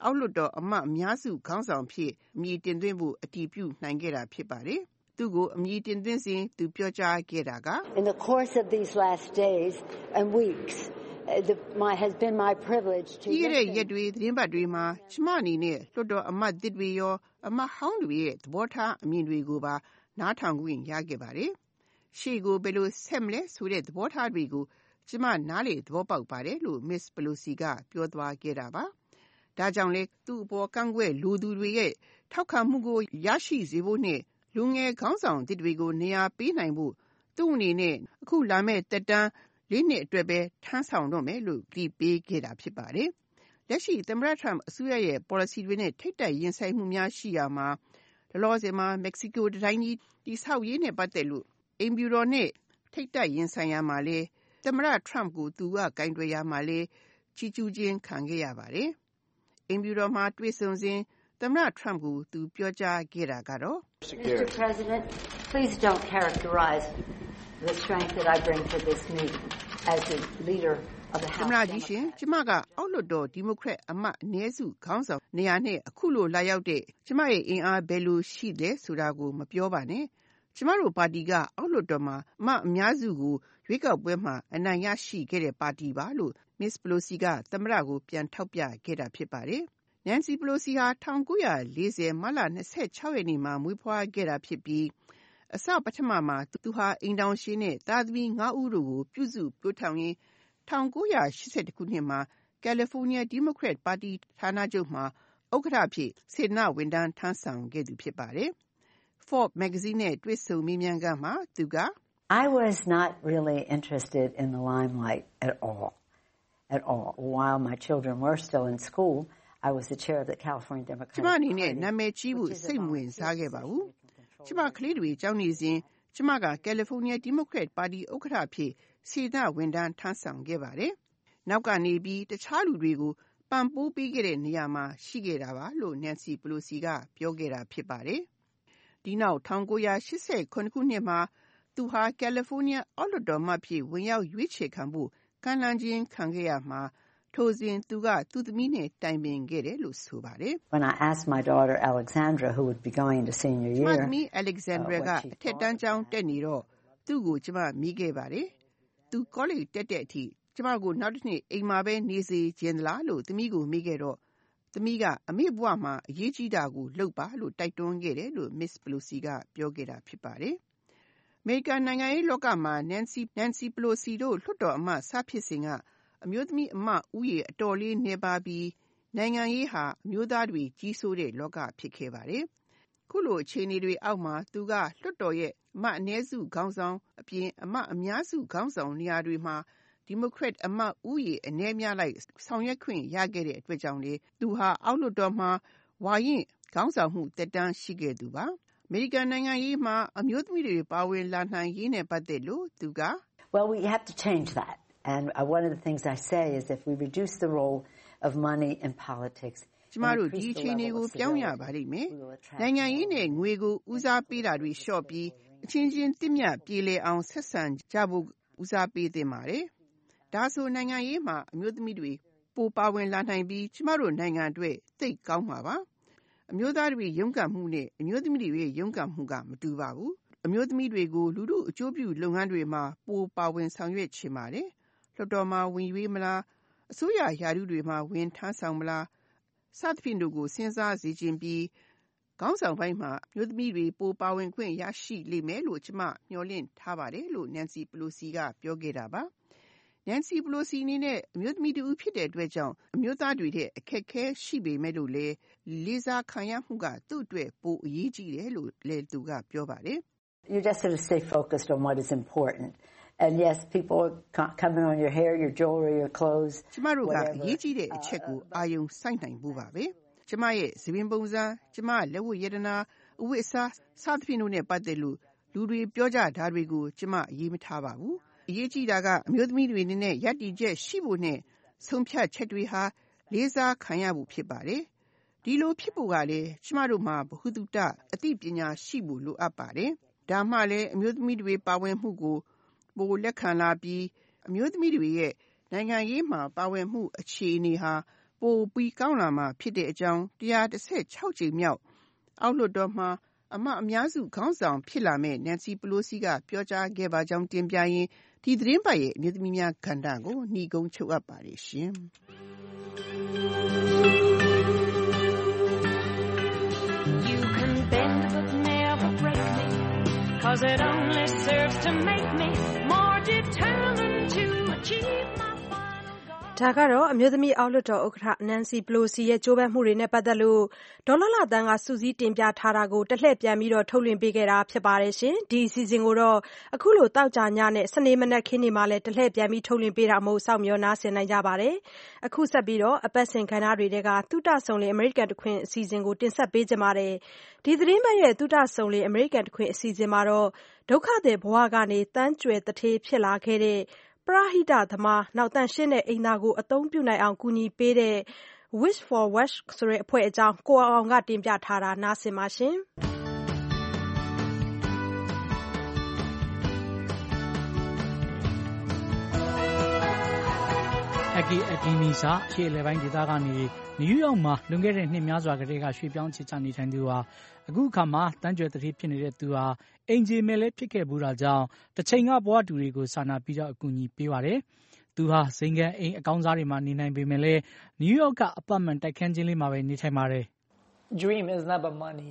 အောက်လွှတ်တော်အမတ်အများစုခေါင်းဆောင်ဖြစ်အမည်တင်သွင်းဖို့အတည်ပြုနိုင်ခဲ့တာဖြစ်ပါတယ်။သူ့ကိုအမည်တင်သွင်းစဉ်သူပြောကြားခဲ့တာက In the course of these last days and weeks the my has been my privilege to ဒီရဲ့ရက်တွေသတင်းပတ်တွေမှာကျမအနေနဲ့လွှတ်တော်အမတ်တစ်တွေရောအမတ်ဟောင်းတွေရဲ့သဘောထားအမြင်တွေကိုပါနားထောင်ခွင့်ရခဲ့ပါတယ်။ရှေ့ကိုဘယ်လိုဆက်မလဲဆိုတဲ့သဘောထားတွေကိုကျမနားလေသဘောပေါက်ပါတယ်လို့ Miss Pelosi ကပြောသွားခဲ့တာပါ။ဒါကြောင့်လေသူ့အပေါ်ကန့်ကွက်လူသူတွေရဲ့ထောက်ခံမှုကိုရရှိစေဖို့နဲ့လူငယ်ခေါင်းဆောင်တစ်တွေကိုနေရာပေးနိုင်ဖို့သူ့အနေနဲ့အခုလာမဲ့တက်တန်းလေးနှစ်အတွက်ပဲထမ်းဆောင်တော့မယ်လို့ကြည်ပေးခဲ့တာဖြစ်ပါတယ်။လက်ရှိသမ္မတ Trump အစိုးရရဲ့ policy တွေနဲ့ထိပ်တိုက်ရင်ဆိုင်မှုများရှိရာမှာလောလောဆယ်မှာ Mexico တိုင်းကြီးတိဆောက်ရေးနဲ့ပတ်သက်လို့အိမ်ဖြူတော်နဲ့ထိပ်တိုက်ရင်ဆိုင်ရမှာလေသမ္မတ Trump ကိုသူကကင်တွယ်ရမှာလေချီကျူးခြင်းခံခဲ့ရပါတယ်။အိမ်ဖြူတော်မှာတွေ့ဆုံစဉ်သမ္မတ Trump ကိုသူပြောကြားခဲ့တာကတော့ Mister President, please don't characterize the strength that I bring to this meeting as the leader of the House. သမ္မတကြီးရှင်ကျမကအောက်လွှတ်တော်ဒီမိုကရက်အမတ်အနည်းစုခေါင်းဆောင်နေရာနဲ့အခုလိုလာရောက်တဲ့ကျမရဲ့အင်အားဘယ်လိုရှိလဲဆိုတာကိုမပြောပါနဲ့ကျမတို့ပါတီကအောက်လွှတ်တော်မှာအမတ်အများစုကိုရွေးကောက်ပွဲမှာအနိုင်ရရှိခဲ့တဲ့ပါတီပါလို့ Miss Pelosi ကသမ္မတကိုပြန်ထောက်ပြခဲ့တာဖြစ်ပါတယ်။ Nancy Pelosi ဟာnineteen fortyမတ်လtwenty-sixရက်နေ့မှာမွေးဖွားခဲ့တာဖြစ်ပြီးအစပထမမှာသူဟာအိမ်ထောင်ရှင်နဲ့သားသမီးfiveဦးတို့ကိုပြုစုပျိုးထောင်ရင်းnineteen eighty-eightခုနှစ်မှာ California Democrat ပါတီဌာနချုပ်မှာဥက္ကဋ္ဌအဖြစ်စေတနာ့ဝန်ထမ်းထမ်းဆောင်ခဲ့သူဖြစ်ပါတယ်။ Forbes မဂ္ဂဇင်းနဲ့တွေ့ဆုံမေးမြန်းခန်းမှာသူက I was not really interested in the limelight at all. At all. While my children were still in school, I was the chair of the California Democratic ကျမအနေနဲ့နာမည်ကြီးဖို့စိတ်မဝင်စားခဲ့ပါဘူး။ကျမကလေးတွေကျောင်းနေစဉ်ကျမက California Democrat ပါတီဥက္ကဋ္ဌအဖြစ်စေတနာ့ဝန်ထမ်းထမ်းဆောင်ခဲ့ပါတယ်။နောက်ကနေပြီးတခြားလူတွေကိုပံ့ပိုးပေးခဲ့တဲ့နေရာမှာရှိခဲ့တာပါလို့ Nancy Pelosi ကပြောခဲ့တာဖြစ်ပါတယ်။ဒီနောက်nineteen eighty-sevenခုနှစ်မှာသူဟာ California အောက်လွှတ်တော်မှဖြစ်ဝင်ရောက်ရွေးချယ်ခံဖို့ကမ်းလှမ်းခြင်းခံခဲ့ရမှာထိုစဉ်သူကသူ့သမီးနဲ့တိုင်ပင်ခဲ့တယ်လို့ဆိုပါတယ်။ When I asked my daughter Alexandra who would be going into senior year မသမီး Alexandra ကအထက်တန်းကျောင်းတက်နေတော့သူ့ကိုကျမမိခဲ့ပါတယ်။သူ college တက်တဲ့အထိကျမကိုနောက်တစ်နှစ်အိမ်မှာပဲနေစေခြင်းလားလို့သမီးကိုမိခဲ့တော့သမီးကအမေဘဝမှာအရေးကြီးတာကိုလုပ်ပါလို့တိုက်တွန်းခဲ့တယ်လို့ Miss Pelosi ကပြောခဲ့တာဖြစ်ပါတယ်။အမေရိကန်နိုင်ငံရေးလောကမှာ Nancy Nancy Pelosi တို့လွှတ်တော်အမတ်စဖြစ်စဉ်ကအမျိုးသမီးအမတ်ဦးရေအတော်လေးနေပါပြီးနိုင်ငံရေးဟာအမျိုးသားတွေကြီးစိုးတဲ့လောကဖြစ်ခဲ့ပါတယ်။ခုလိုအခြေအနေတွေအောက်မှာသူကလွှတ်တော်ရဲ့အမတ်အနည်းစုခေါင်းဆောင်အပြင်အမတ်အများစုခေါင်းဆောင်နေရာတွေမှာဒီမိုကရက်အမတ်ဦးရေအနည်းများလိုက်ဆောင်ရွက်ခွင့်ရခဲ့တဲ့အတွက်ကြောင့်လေသူဟာအောက်လွှတ်တော်မှာဝါရင်ခေါင်းဆောင်မှုတက်တန်းရှိခဲ့သူပါ။အမေရိကန်နိုင်ငံရေးမှာအမျိုးသမီးတွေပါဝင်လာနိုင်ရေးနဲ့ပတ်သက်လို့သူက Well, we have to change that. And uh, one of the things I say is if we reduce the role of money in politics ကျမတို့ဒီအခြေအနေကိုပြောင်းရပါလိမ့်မယ်။နိုင်ငံရေးနဲ့ငွေကိုဦးစားပေးတာတွေလျှော့ပြီးအချင်းချင်းတင့်မြတ်ပြေလည်အောင်ဆက်ဆံကြဖို့ဦးစားပေးသင့်ပါတယ်။ဒါဆိုနိုင်ငံရေးမှာအမျိုးသမီးတွေပိုပါဝင်လာနိုင်ပြီးကျမတို့နိုင်ငံအတွက်သိပ်ကောင်းမှာပါ။အမျိုးသားတွေရုန်းကန်မှုနဲ့အမျိုးသမီးတွေရုန်းကန်မှုကမတူပါဘူး။အမျိုးသမီးတွေကိုလူထုအကျိုးပြုလုပ်ငန်းတွေမှာပိုပါဝင်ဆောင်ရွက်ချင်ပါတယ်။လွှတ်တော်မှာဝင်ရွေးမလားအစိုးရယာရုတွေမှာဝင်ထမ်းဆောင်မလားစသဖြင့်တို့ကိုစဉ်းစားစေခြင်းပြီးခေါင်းဆောင်ပိုင်းမှာမျိုးသမီးတွေပိုပါဝင်ခွင့်ရရှိလိမ့်မယ်လို့ကျမမျှော်လင့်ထားပါတယ်လို့ Nancy Pelosi ကပြောခဲ့တာပါ။ Nancy Pelosi အနေနဲ့အမျိုးသမီးတူဖြစ်တဲ့အတွက်ကြောင့်အမျိုးသားတွေတဲ့အခက်အခဲရှိပေမဲ့လို့လေလေးစားခံရမှုကသူ့အတွက်ပိုအရေးကြီးတယ်လို့လည်းသူကပြောပါတယ်။ You just sort of stay focused on what is important.And yes, people are coming on your hair, your jewelry, your clothes. ကျမတို့ကအရေးကြီးတဲ့အချက်ကိုအာယုံစိုက်နိုင်ဖို့ပါပဲ။ကျမရဲ့သပင်ပုံစံကျမလက်ဝတ်ရတနာအဝတ်အစားစသဖြင့်တို့နဲ့ပတ်သက်လို့လူတွေပြောကြတာတွေကိုကျမအရေးမထားပါဘူး။အရေးကြီးတာကအမျိုးသမီးတွေအနေနဲ့ယက်တီချက်ရှိဖို့နဲ့ဆုံးဖြတ်ချက်တွေဟာလေးစားခံရဖို့ဖြစ်ပါတယ်။ဒီလိုဖြစ်ဖို့ကလည်းကျမတို့မှာဘ ഹു တုတအသိပညာရှိဖို့လိုအပ်ပါတယ်။ဒါမှလည်းအမျိုးသမီးတွေပါဝင်မှုကိုပိုလက်ခံလာပြီးအမျိုးသမီးတွေရဲ့နိုင်ငံရေးမှာပါဝင်မှုအခြေအနေဟာပိုပိုပြီးကောင်းလာမှာဖြစ်တဲ့အကြောင်းone hundred sixteenကြိမ်မြောက်အောက်လွှတ်တော်မှာအမတ်အများစုခေါင်းဆောင်ဖြစ်လာမယ့် Nancy Pelosi ကပြောကြားခဲ့ပါကြောင်းတင်ပြရင်းဒီသတင်းပတ်ရဲ့အမျိုးသမီးများကဏ္ဍကိုနှီးကုန်းချုပ်အပ်ပါတယ်ရှင်။ You can bend but never break me, 'cause it only serves to make me more determined to achieve my ဒါကတော့အမျိုးသမီးအောက်လွှတ်တော်ဥက္ကဋ္ဌ Nancy Pelosi ရဲ့ကြိုးပမ်းမှုတွေနဲ့ပတ်သက်လို့ဒေါ်လာလသန်းကစူးစီးတင်ပြထားတာကိုတလှည့်ပြန်ပြီးထုတ်လွှင့်ပေးခဲ့တာဖြစ်ပါတယ်ရှင်။ဒီအစီအစဉ်ကိုတော့အခုလိုတောက်ကြညနဲ့စနေမနက်ခင်းနေမှာလဲတလှည့်ပြန်ပြီးထုတ်လွှင့်ပေးတာမို့စောင့်မျှော်နားဆင်နိုင်ကြပါတယ်။အခုဆက်ပြီးတော့အပတ်စဉ်ခန်းသားတွေကသုတဆုံလေအမေရိကန်တခွင်အစီအစဉ်ကိုတင်ဆက်ပေးကြပါတယ်။ဒီသတင်းပတ်ရဲ့သုတဆုံလေအမေရိကန်တခွင်အစီအစဉ်မှာတော့ဒုက္ခသည်ဘဝကနေတန်းကြွယ်တထေးဖြစ်လာခဲ့တဲ့ပရဟိတသမားနောက်တန်ရှင်းတဲ့အိမ်သာကိုအသုံးပြုနိုင်အောင်ကူညီပေးတဲ့ Wish for Wash ဆိုတဲ့အဖွဲ့အကြောင်းကိုအောင်ကတင်ပြထားတာနားဆင်ပါရှင်။ Aggie Adinisa ရှေ့အလယ်ပိုင်းဒေသကနေနယူးယောက်မှာလွန်ခဲ့တဲ့နှစ်များစွာကတည်းကရွှေ့ပြောင်းချစ်ချနေထိုင်သူဟာအခုအခါမှာတန်းကြွယ်တထေးဖြစ်နေတဲ့သူဟာအိမ်ခြေမဲ့လည်းဖြစ်ခဲ့ဘူးတာကြောင့်တစ်ချိန်ကဘဝတူတွေကိုစာနာပြီးတော့အကူအညီပေးပါတယ်။သူဟာဇိမ်ခံအိမ်အကောင်းစားတွေမှာနေနိုင်ပေမဲ့လည်းနယူးယောက်ကအပတ်မှန်တိုက်ခန်းချင်းလေးမှာပဲနေထိုင်ပါတယ်။ Dream is not about money.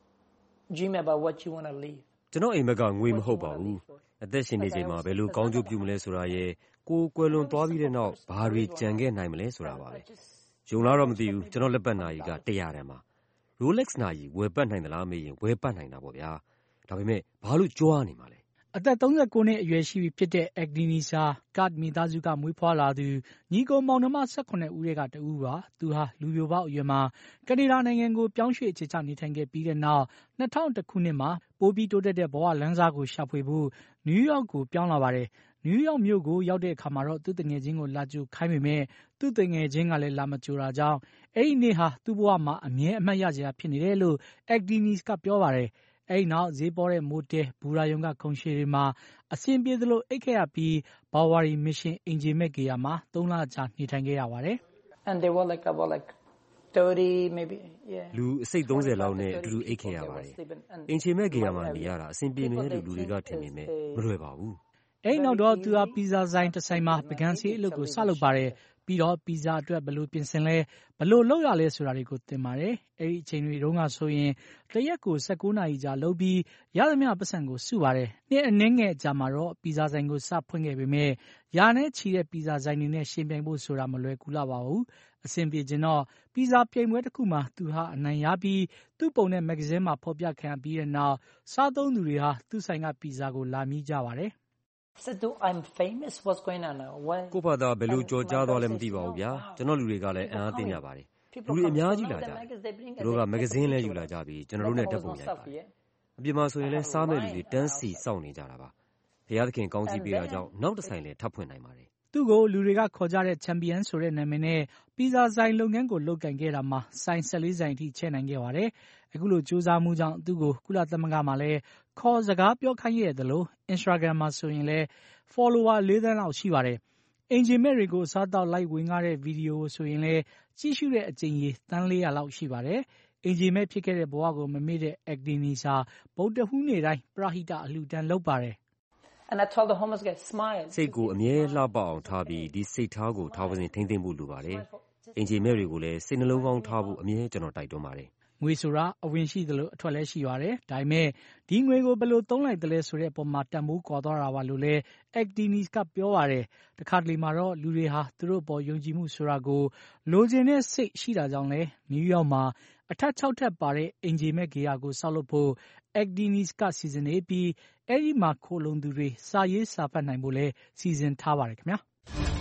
Dream about what you want to live. ကျွန်တော်အိမ်မက်ကငွေမဟုတ်ပါဘူး။အသက်ရှင်နေချိန်မှာဘယ်လိုကောင်းကျိုးပြုမလဲဆိုတာရဲ့ကိုယ်ကွယ်လွန်သွားပြီးတဲ့နောက်ဘာတွေကြံခဲ့နိုင်မလဲဆိုတာပါပဲ။ယုံလားတော့မသိဘူးကျွန်တော်လက်ပတ်နာရီကone hundredတန်ပါ။ Rolex နာရီဝယ်ပတ်နိုင်သလားမေးရင်ဝယ်ပတ်နိုင်တာပေါ့ဗျာ။ဒါပေမဲ့ဘာလို့ကြွားနေမှာလဲ။အသက်thirty-nineနှစ်အရွယ်ရှိပြီဖြစ်တဲ့ Agdenisa Card မိသားစုကမွေးဖွားလာသူညီကိုမောင်နှမsevenဦးထဲကတဦးပါ။သူဟာလူပြိုပေါက်အရွယ်မှာကနေဒါနိုင်ငံကိုပြောင်းရွှေ့အခြေချနေထိုင်ခဲ့ပြီးတဲ့နောက်two thousand oneခုနှစ်မှာပိုပြီးတိုးတက်တဲ့ဘဝလမ်းစားကိုရှာဖွေဖို့နယူးယောက်ကိုပြောင်းလာပါတယ်။နယူးယောက်မြို့ကိုရောက်တဲ့အခါမှာတော့သူ့တငယ်ချင်းကိုလာကြိုခိုင်းပေမဲ့သူ့တငယ်ချင်းကလည်းလာမကြိုတာကြောင့်အဲ့ဒီနေ့ဟာသူ့ဘဝမှာအမြဲအမှတ်ရစရာဖြစ်နေတယ်လို့ Agdenis ကပြောပါတယ်။အဲ့ဒီနောက်ဈေးပေါ်တဲ့မိုတယ်ဘူရာယုံကခုံရှည်တွေမှာအဆင်ပြေသလိုအိတ်ခဲ့ရပြီးဘာဝရီမစ်ရှင်အင်ဂျီမက်ကေယာမှာthreeလကြာနေထိုင်ခဲ့ရပါတယ်။ And they were like about like thirty maybe yeah လူအစိတ်thirtyလောက်နဲ့အတူတူအိတ်ခဲ့ရပါတယ်။အင်ဂျီမက်ကေယာမှာနေရတာအဆင်ပြေမယ်လို့လူတွေကထင်နေမယ်မလွယ်ပါဘူး။အဲ့နောက်တော့သူဟာပီဇာဆိုင်တစ်ဆိုင်မှာပကံစီအလုပ်ကိုစလုပ်ပါတယ်။ပြီးတော့ပီဇာအတွက်ဘယ်လိုပြင်ဆင်လဲဘယ်လိုလုပ်ရလဲဆိုတာတွေကိုသင်ပါတယ်။အဲ့ဒီအချိန်တွေတုန်းကဆိုရင်တရက်ကိုnineteenနာရီကြာလုပ်ပြီးရသမျှပတ်စံကိုစုပါတယ်။နှစ်အနည်းငယ်ကြာမှာတော့ပီဇာဆိုင်ကိုစဖွင့်ခဲ့ပေမဲ့ရာနဲ့ချီတဲ့ပီဇာဆိုင်တွေနဲ့ရှင်ပြိုင်ဖို့ဆိုတာမလွယ်ကူလာပါဘူး။အဆင်ပြေခြင်းတော့ပီဇာပြိုင်ပွဲတစ်ခုမှာသူဟာအနိုင်ရပြီးသူ့ပုံနဲ့မဂ္ဂဇင်းမှာဖော်ပြခံပြီးတဲ့နောက်စားသုံးသူတွေဟာသူ့ဆိုင်ကပီဇာကိုလာမြည်ကြပါတယ်။ Said, I'm famous. What's going on now? What? ကိုဖာသာဘယ်လိုကြော်ကြားသွားလဲမသိပါဘူးဗျာကျွန်တော်လူတွေကလည်းအံ့အားသင့်ကြပါတယ်လူတွေအများကြီးလာကြတယ်သူတို့ကမဂ္ဂဇင်းလဲယူလာကြပြီးကျွန်တော်တို့နဲ့ဓာတ်ပုံရိုက်ပါတယ်အပြင်မှာဆိုရင်လဲစားမဲ့လူတွေတန်းစီစောင့်နေကြတာပါဘုရားသခင်ကောင်းချီးပေးတာကြောင့်နောက်တစ်ဆိုင်လဲထပ်ဖွင့်နိုင်ပါတယ်သူ့ကိုလူတွေကခေါ်ကြတဲ့ချန်ပီယံဆိုတဲ့နာမည်နဲ့ပီဇာဆိုင်လုပ်ငန်းကိုလုပ်ကင်ခဲ့တာမှာဆိုင်fourteenဆိုင်အထိချဲ့နိုင်ခဲ့ပါတယ်အခုလိုစူးစမ်းမှုကြောင့်သူ့ကိုကုလသမဂ္ဂမှာလဲခေါ်စကားပြောခိုင်းရတယ်လို့ Instagram မှာဆိုရင်လဲ follower fourသန်းလောက်ရှိပါတယ်။အင်ဂျင်မဲ့တွေကိုအစားတောက်လိုက်ဝင်ကားတဲ့ဗီဒီယိုဆိုရင်လဲကြည့်ရှုတဲ့အကြိမ်ရေသန်းfour hundredလောက်ရှိပါတယ်။အင်ဂျင်မဲ့ဖြစ်ခဲ့တဲ့ဘဝကိုမမေ့တဲ့ Agdenisa ဗုဒ္ဓဟူးနေ့တိုင်းပရဟိတအလှူဒန်းလုပ်ပါတယ်။ And I told the homeless guy smile စိတ်ကိုအမြဲလှပအောင်ထားပြီးဒီစိတ်ထားကိုထားပါစဉ်ထိမ့်သိမ့်ဖို့လိုပါတယ်။အင်ဂျင်မဲ့တွေကိုလည်းစိတ်နှလုံးကောင်းထားဖို့အမြဲကျွန်တော်တိုက်တွန်းပါတယ်ငွေဆိုတာအဝင်ရှိသလိုအထွက်လည်းရှိပါတယ်။ဒါပေမဲ့ဒီငွေကိုဘယ်လိုသုံးလိုက်သလဲဆိုတဲ့အပေါ်မှာတန်ဖိုးကွာသွားတာပါလို့လည်း Agdenis ကပြောပါတယ်။တခါတလေမှာတော့လူတွေဟာသူတို့အပေါ်ယုံကြည်မှုဆိုတာကိုလိုချင်တဲ့စိတ်ရှိတာကြောင့်လဲနယူးယောက်မှာအထက်sixထပ်ပါတဲ့အင်ဂျီမက်ဂေယာကိုဆောက်လုပ်ဖို့ Agdenis ကစီစဉ်နေပြီးအဲ့ဒီမှာခိုလုံသူတွေစာရေးစာဖတ်နိုင်ဖို့လဲစီစဉ်ထားပါတယ်ခင်ဗျာ။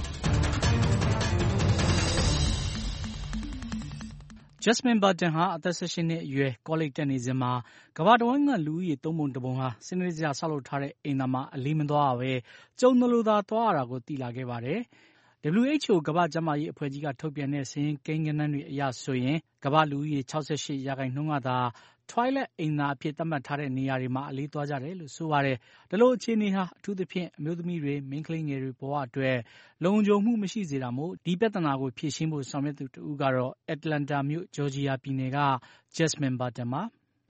Jasmine Burton ဟာအသက်eighteenနှစ်အရွယ်ကောလိပ်တက်နေစဉ်မှာကမ္ဘာတဝန်းကလူဦးရေသုံးပုံတစ်ပုံဟာစနစ်တကျဆောက်လုပ်ထားတဲ့အိမ်သာမှာအလေးမသွားရပဲကြုံသလိုသာသွားရတာကိုသိလာခဲ့ပါတယ်။ W H O ကမ္ဘာ့ကျန်းမာရေးအဖွဲ့ကြီးကထုတ်ပြန်တဲ့စာရင်းကိန်းဂဏန်းတွေအရဆိုရင်ကမ္ဘာလူဦးရေsixty-eightရာခိုင်နှုန်းကသာ Twilight အိမ်သာအဖြစ်သတ်မှတ်ထားတဲ့နေရာတွေမှာအလေးသွားကြတယ်လို့ဆိုပါတယ်။ဒီလိုအခြေအနေဟာအထူးသဖြင့်အမျိုးသမီးတွေမိန်းကလေးငယ်တွေဘဝအတွက်လုံခြုံမှုမရှိစေတာမို့ဒီပြဿနာကိုဖြေရှင်းဖို့ဆောင်ရွက်သူတဦးကတော့ Atlanta မြို့ Georgia ပြည်နယ်က Jasmine Barton ပါ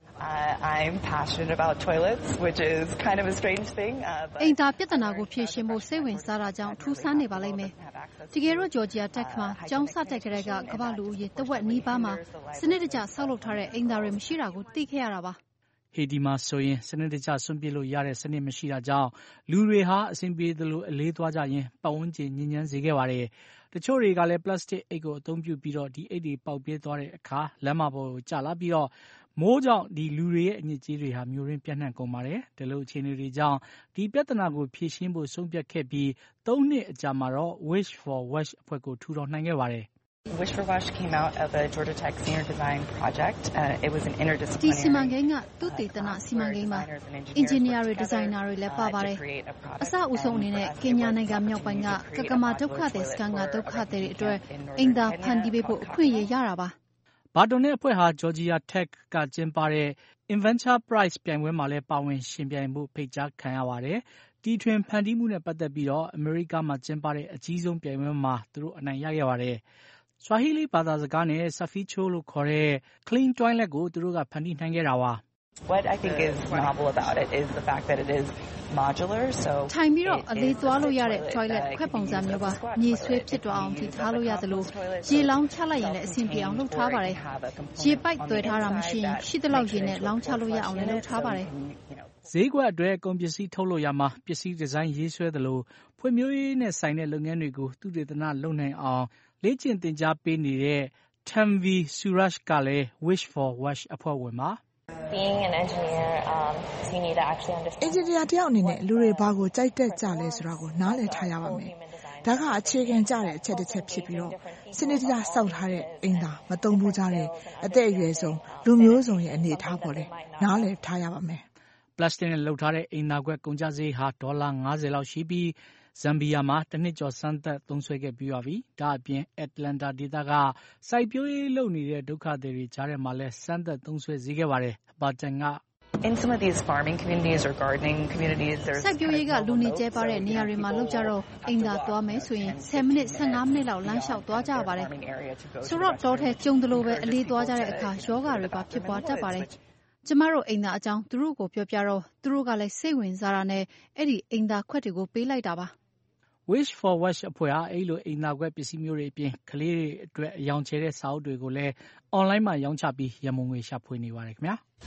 Uh, I'm passionate about toilets, which is kind of a strange thing. Uh, but အိမ်သာပြဿနာကိုဖြေရှင်းဖို့စိတ်ဝင်စားတာကြောင့်ထူးဆန်းနေပါလိမ့်မယ်။တကယ်တော့ Georgia Tech မှာကျောင်းစတက်ကြတဲ့ကကမ္ဘာလူဦးရေတဝက်နီးပါးမှာစနစ်တကျဆောက်လုပ်ထားတဲ့အိမ်သာတွေမရှိတာကိုသိခဲ့ရတာပါ။ဟေဒီမှာဆိုရင်စနစ်တကျဆွန့်ပစ်လို့ရတဲ့စနစ်မရှိတာကြောင့်လူတွေဟာအဆင်ပြေသလိုအလေးသွားကြရင်ပတ်ဝန်းကျင်ညဉ့်ညမ်းစေခဲ့ပါတယ်။တချို့တွေကလည်း plastic အိတ်ကိုအသုံးပြုပြီးတော့ဒီအိတ်တွေပေါက်ပြဲသွားတဲ့အခါလမ်းမပေါ်ကိုကျလာပြီးတော့မိုးကြောင့်ဒီလူတွေရဲ့အညစ်အကြေးတွေဟာမျိုးရင်းပြန့်နှံ့ကုန်ပါတယ်။ဒီလိုအခြေအနေတွေကြောင့်ဒီပြဿနာကိုဖြေရှင်းဖို့ဆုံးဖြတ်ခဲ့ပြီးသုံးနှစ်အကြာမှာတော့ Wish for Wash အဖွဲ့ကိုထူထောင်နိုင်ခဲ့ပါတယ်။ Wish for Wash came out of a Georgia Tech senior design project. Uh, it was an interdisciplinary. ဒီစီမံကိန်းကသုတေသနစီမံကိန်းမှာအင်ဂျင်နီယာတွေဒီဇိုင်နာတွေလည်းပါပါတယ်။အစအဦးအနေနဲ့ကင်ညာနိုင်ငံမြောက်ပိုင်းကကကမာဒုက္ခသည်စခန်းကဒုက္ခသည်တွေအတွက်အိမ်သာဖန်တီးပေးဖို့အခွင့်အရေးရတာပါ။ဘာတွန်နဲ့အဖွဲ့ဟာ Georgia Tech ကကျင်းပတဲ့ Inventor Prize ပြိုင်ပွဲမှာလည်းပါဝင်ရှင်ပြိုင်ဖို့ဖိတ်ကြားခံရပါတယ်။တီထွင်ဖန်တီးမှုနဲ့ပတ်သက်ပြီးတော့အမေရိကမှာကျင်းပတဲ့အကြီးဆုံးပြိုင်ပွဲမှာသူတို့အနိုင်ရခဲ့ပါတယ်။ Swahili ဘာသာစကားနဲ့ Saficho လို့ခေါ်တဲ့ Clean Toilet ကိုသူတို့ကဖန်တီးနိုင်ခဲ့တာပါ။ What I think is novel about it is the fact that it is modular. So ထိုင်ပြီးတော့အလေးသွားလို့ရတဲ့ toilet ခွက်ပုံစံမျိုးပါ။မြေဆွဲဖြစ်သွားအောင်ထိထားလို့ရသလိုရေလောင်းချလိုက်ရင်လည်းအဆင်ပြေအောင်လုပ်ထားပါတယ်။ရေပိုက်သွဲထားတာမရှိရင်ရှိသလောက်ရေနဲ့လောင်းချလို့ရအောင်လည်းလုပ်ထားပါတယ်။ဈေးကွက်အတွက်ကုန်ပစ္စည်းထုတ်လို့ရမှာပစ္စည်းဒီဇိုင်းရေးဆွဲသလိုဖွံ့ဖြိုးရေးနဲ့ဆိုင်တဲ့လုပ်ငန်းတွေကိုသုတေသနလုပ်နိုင်အောင်လေ့ကျင့်သင်ကြားပေးနေတဲ့ Tanvi Suraj ကလည်း Wish for Wash အဖွဲ့ဝင်ပါ Being an engineer, um, you need to actually understand. Engineer တယောက်အနေနဲ့လူတွေဘာကိုကြိုက်တဲ့ကြလဲဆိုတာကိုနားလည်ထားရပါမယ်။ဒါကအခြေခံကြတဲ့အချက်တစ်ချက်ဖြစ်ပြီးတော့စနစ်တကျစောက်ထားတဲ့အိမ်သာမတုံ့ဘူးကြတဲ့အသက်အရွယ်ဆုံးလူမျိုးစုံရဲ့အနေအထားပေါ်လဲနားလည်ထားရပါမယ်။ Plastic နဲ့လုပ်ထားတဲ့အိမ်သာခွက်ကုန်ကျစရိတ်ဟာဒေါ်လာ၅၀လောက်ရှိပြီးဇမ်ဘီယာမှာတစ်နှစ်ကျော်စမ်းသပ်သုံးစွဲခဲ့ပြီးပါပြီ။ဒါအပြင် Atlanta ဒေသကစိုက်ပျိုးရေးလုပ်နေတဲ့ဒုက္ခသည်တွေကြားထဲမှာလည်းစမ်းသပ်သုံးစွဲစေခဲ့ပါတယ်။ဘာတန်က In some of these farming communities or gardening communities, there's စိုက်ပျိုးရေးကလူနေကျဲပါတဲ့နေရာတွေမှာလောက်ကြတော့အိမ်သာသွားမယ်ဆိုရင်ဆယ်မိနစ်ဆယ့်ငါးမိနစ်လောက်လမ်းလျှောက်သွားကြပါတယ်။ဆိုတော့တော်ထဲကျုံတယ်လို့ပဲအလေးသွားကြတဲ့အခါယောဂတွေပါဖြစ်ပွားတတ်ပါတယ်။ကျမတို့အိမ်သာအကြောင်းသူတို့ကိုပြောပြတော့သူတို့ကလည်းစိတ်ဝင်စားတာနဲ့အဲ့ဒီအိမ်သာခွက်တွေကိုပေးလိုက်တာပါ။ Wish for Wash အဖွဲ့ဟာအဲ့လိုအိမ်သာခွက်ပစ္စည်းမျိုးတွေအပြင်ကလေးတွေအတွက်အယောင်ချဲတဲ့စာအုပ်တွေကိုလည်း online မှာရောင်းချပြီးရမုံငွေရှာဖွေနေပါတယ်ခင်ဗျာ။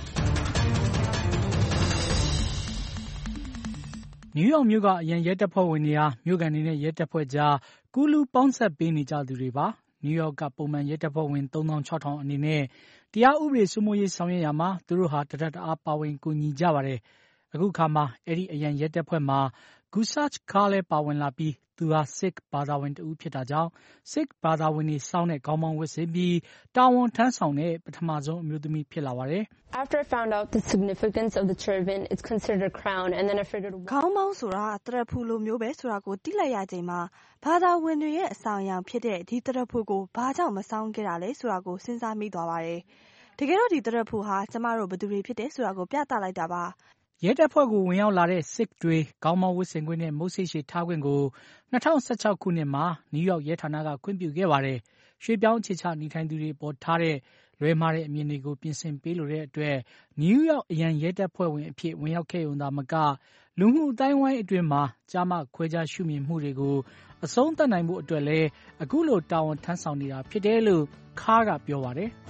နယူးယောက်မြို့ကအရန်ရဲတပ်ဖွဲ့ဝင်တွေဟာမြို့ကန်တွေနဲ့ရဲတပ်ဖွဲ့ကြားကူးလူပေါင်းဆက်ပေးနေကြသူတွေပါ။နယူးယောက်ကပုံမှန်ရဲတပ်ဖွဲ့ဝင်သုံးသောင်းခြောက်ထောင်အနေနဲ့တရားဥပဒေစိုးမိုးရေးဆောင်ရွက်ရာမှာသူတို့ဟာတရတအားပါဝင်ကူညီကြပါတယ်။အခုခါမှာအဲ့ဒီအရန်ရဲတပ်ဖွဲ့မှာGusach ခါလည်းပါဝင်လာပြီးသူဟာ Sikh ဘာသာဝင်တူဖြစ်တာကြောင့် Sikh ဘာသာဝင်တွေစောင်းတဲ့ခေါင်းပေါင်းဝတ်ဆင်ပြီးတာဝန်ထမ်းဆောင်တဲ့ပထမဆုံးအမျိုးသမီးဖြစ်လာပါတယ်။ After I found out the significance of the turban, it's considered a crown, and then I figured ခေါင်းပေါင်းဆိုတာတရဖူလိုမျိုးပဲဆိုတာကိုသိလိုက်ရချိန်မှာဘာသာဝင်တွေရဲ့အဆောင်အယောင်ဖြစ်တဲ့ဒီတရဖူကိုဘာကြောင့်မစောင်းခဲ့တာလဲဆိုတာကိုစဉ်းစားမိသွားပါတယ်။တကယ်တော့ဒီတရဖူဟာကျမတို့ဘယ်သူတွေဖြစ်တယ်ဆိုတာကိုပြသလိုက်တာပါ။ရဲတပ်ဖွဲ့ကိုဝင်ရောက်လာတဲ့ Sikh တွေခေါင်းပေါင်းဝတ်ဆင်ခွင့်နဲ့မုတ်ဆိတ်ရှည်ထားခွင့်ကို၂၀၁၆ခုနှစ်မှာနယူးယောက်ရဲဌာနကခွင့်ပြုခဲ့ပါတယ်။ရွှေ့ပြောင်းအခြေချနေထိုင်သူတွေပေါ်ထားတဲ့လွဲမှားတဲ့အမြင်တွေကိုပြင်ဆင်ပေးလိုတဲ့အတွက်နယူးယောက်အရန်ရဲတပ်ဖွဲ့ဝင်အဖြစ်ဝင်ရောက်ခဲ့ရုံသာမကလူမှုအတိုင်းဝိုင်းအတွင်းမှာကြားမခွဲခြားရှုမြင်မှုတွေကိုအဆုံးသတ်နိုင်ဖို့အတွက်လည်းအခုလိုတာဝန်ထမ်းဆောင်နေတာဖြစ်တယ်လို့ခါးကပြောပါတယ်။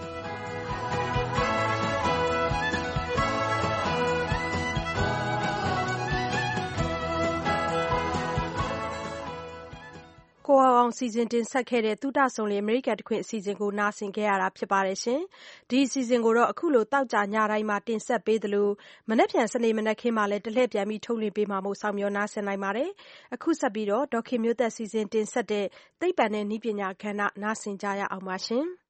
ကိုအောင်စီစဉ်တင်ဆက်ခဲ့တဲ့သုတဆုံလေအမေရိကန်တခွင်အစီအစဉ်ကိုနားဆင်ခဲ့ရတာဖြစ်ပါတယ်ရှင်။ဒီအစီအစဉ်ကိုတော့အခုလိုတောက်ကြညတိုင်းမှာတင်ဆက်ပေးသလိုမနေ့ပြန်စနေမနေ့ခင်းမှာလည်းတလှည့်ပြန်ပြီးထုတ်လွှင့်ပေးမှာမို့ဆောင်မျှော်နားဆင်နိုင်ပါတယ်။အခုဆက်ပြီးတော့ဒေါခင်မျိုးသက်စီစဉ်တင်ဆက်တဲ့သိပ္ပံနဲ့နည်းပညာကဏ္ဍနားဆင်ကြရအောင်ပါရှင်။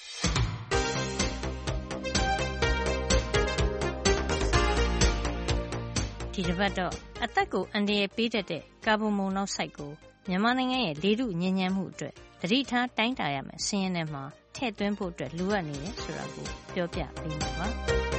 ဒီတစ်ပတ်တော့အသက်ကိုအန္တရာယ်ပေးတတ်တဲ့ကာဗွန်မိုနောက်ဆိုက်ကိုမြန်မာနိုင်ငံရဲ့လေထုညဉ့်ညမ်းမှုအတွက်သတိထားတိုင်းတာရမယ်စီးရင်ထဲမှာထည့်သွင်းဖို့အတွက်လိုအပ်နေတယ်ဆိုတာကိုပြောပြပေးမှာပါ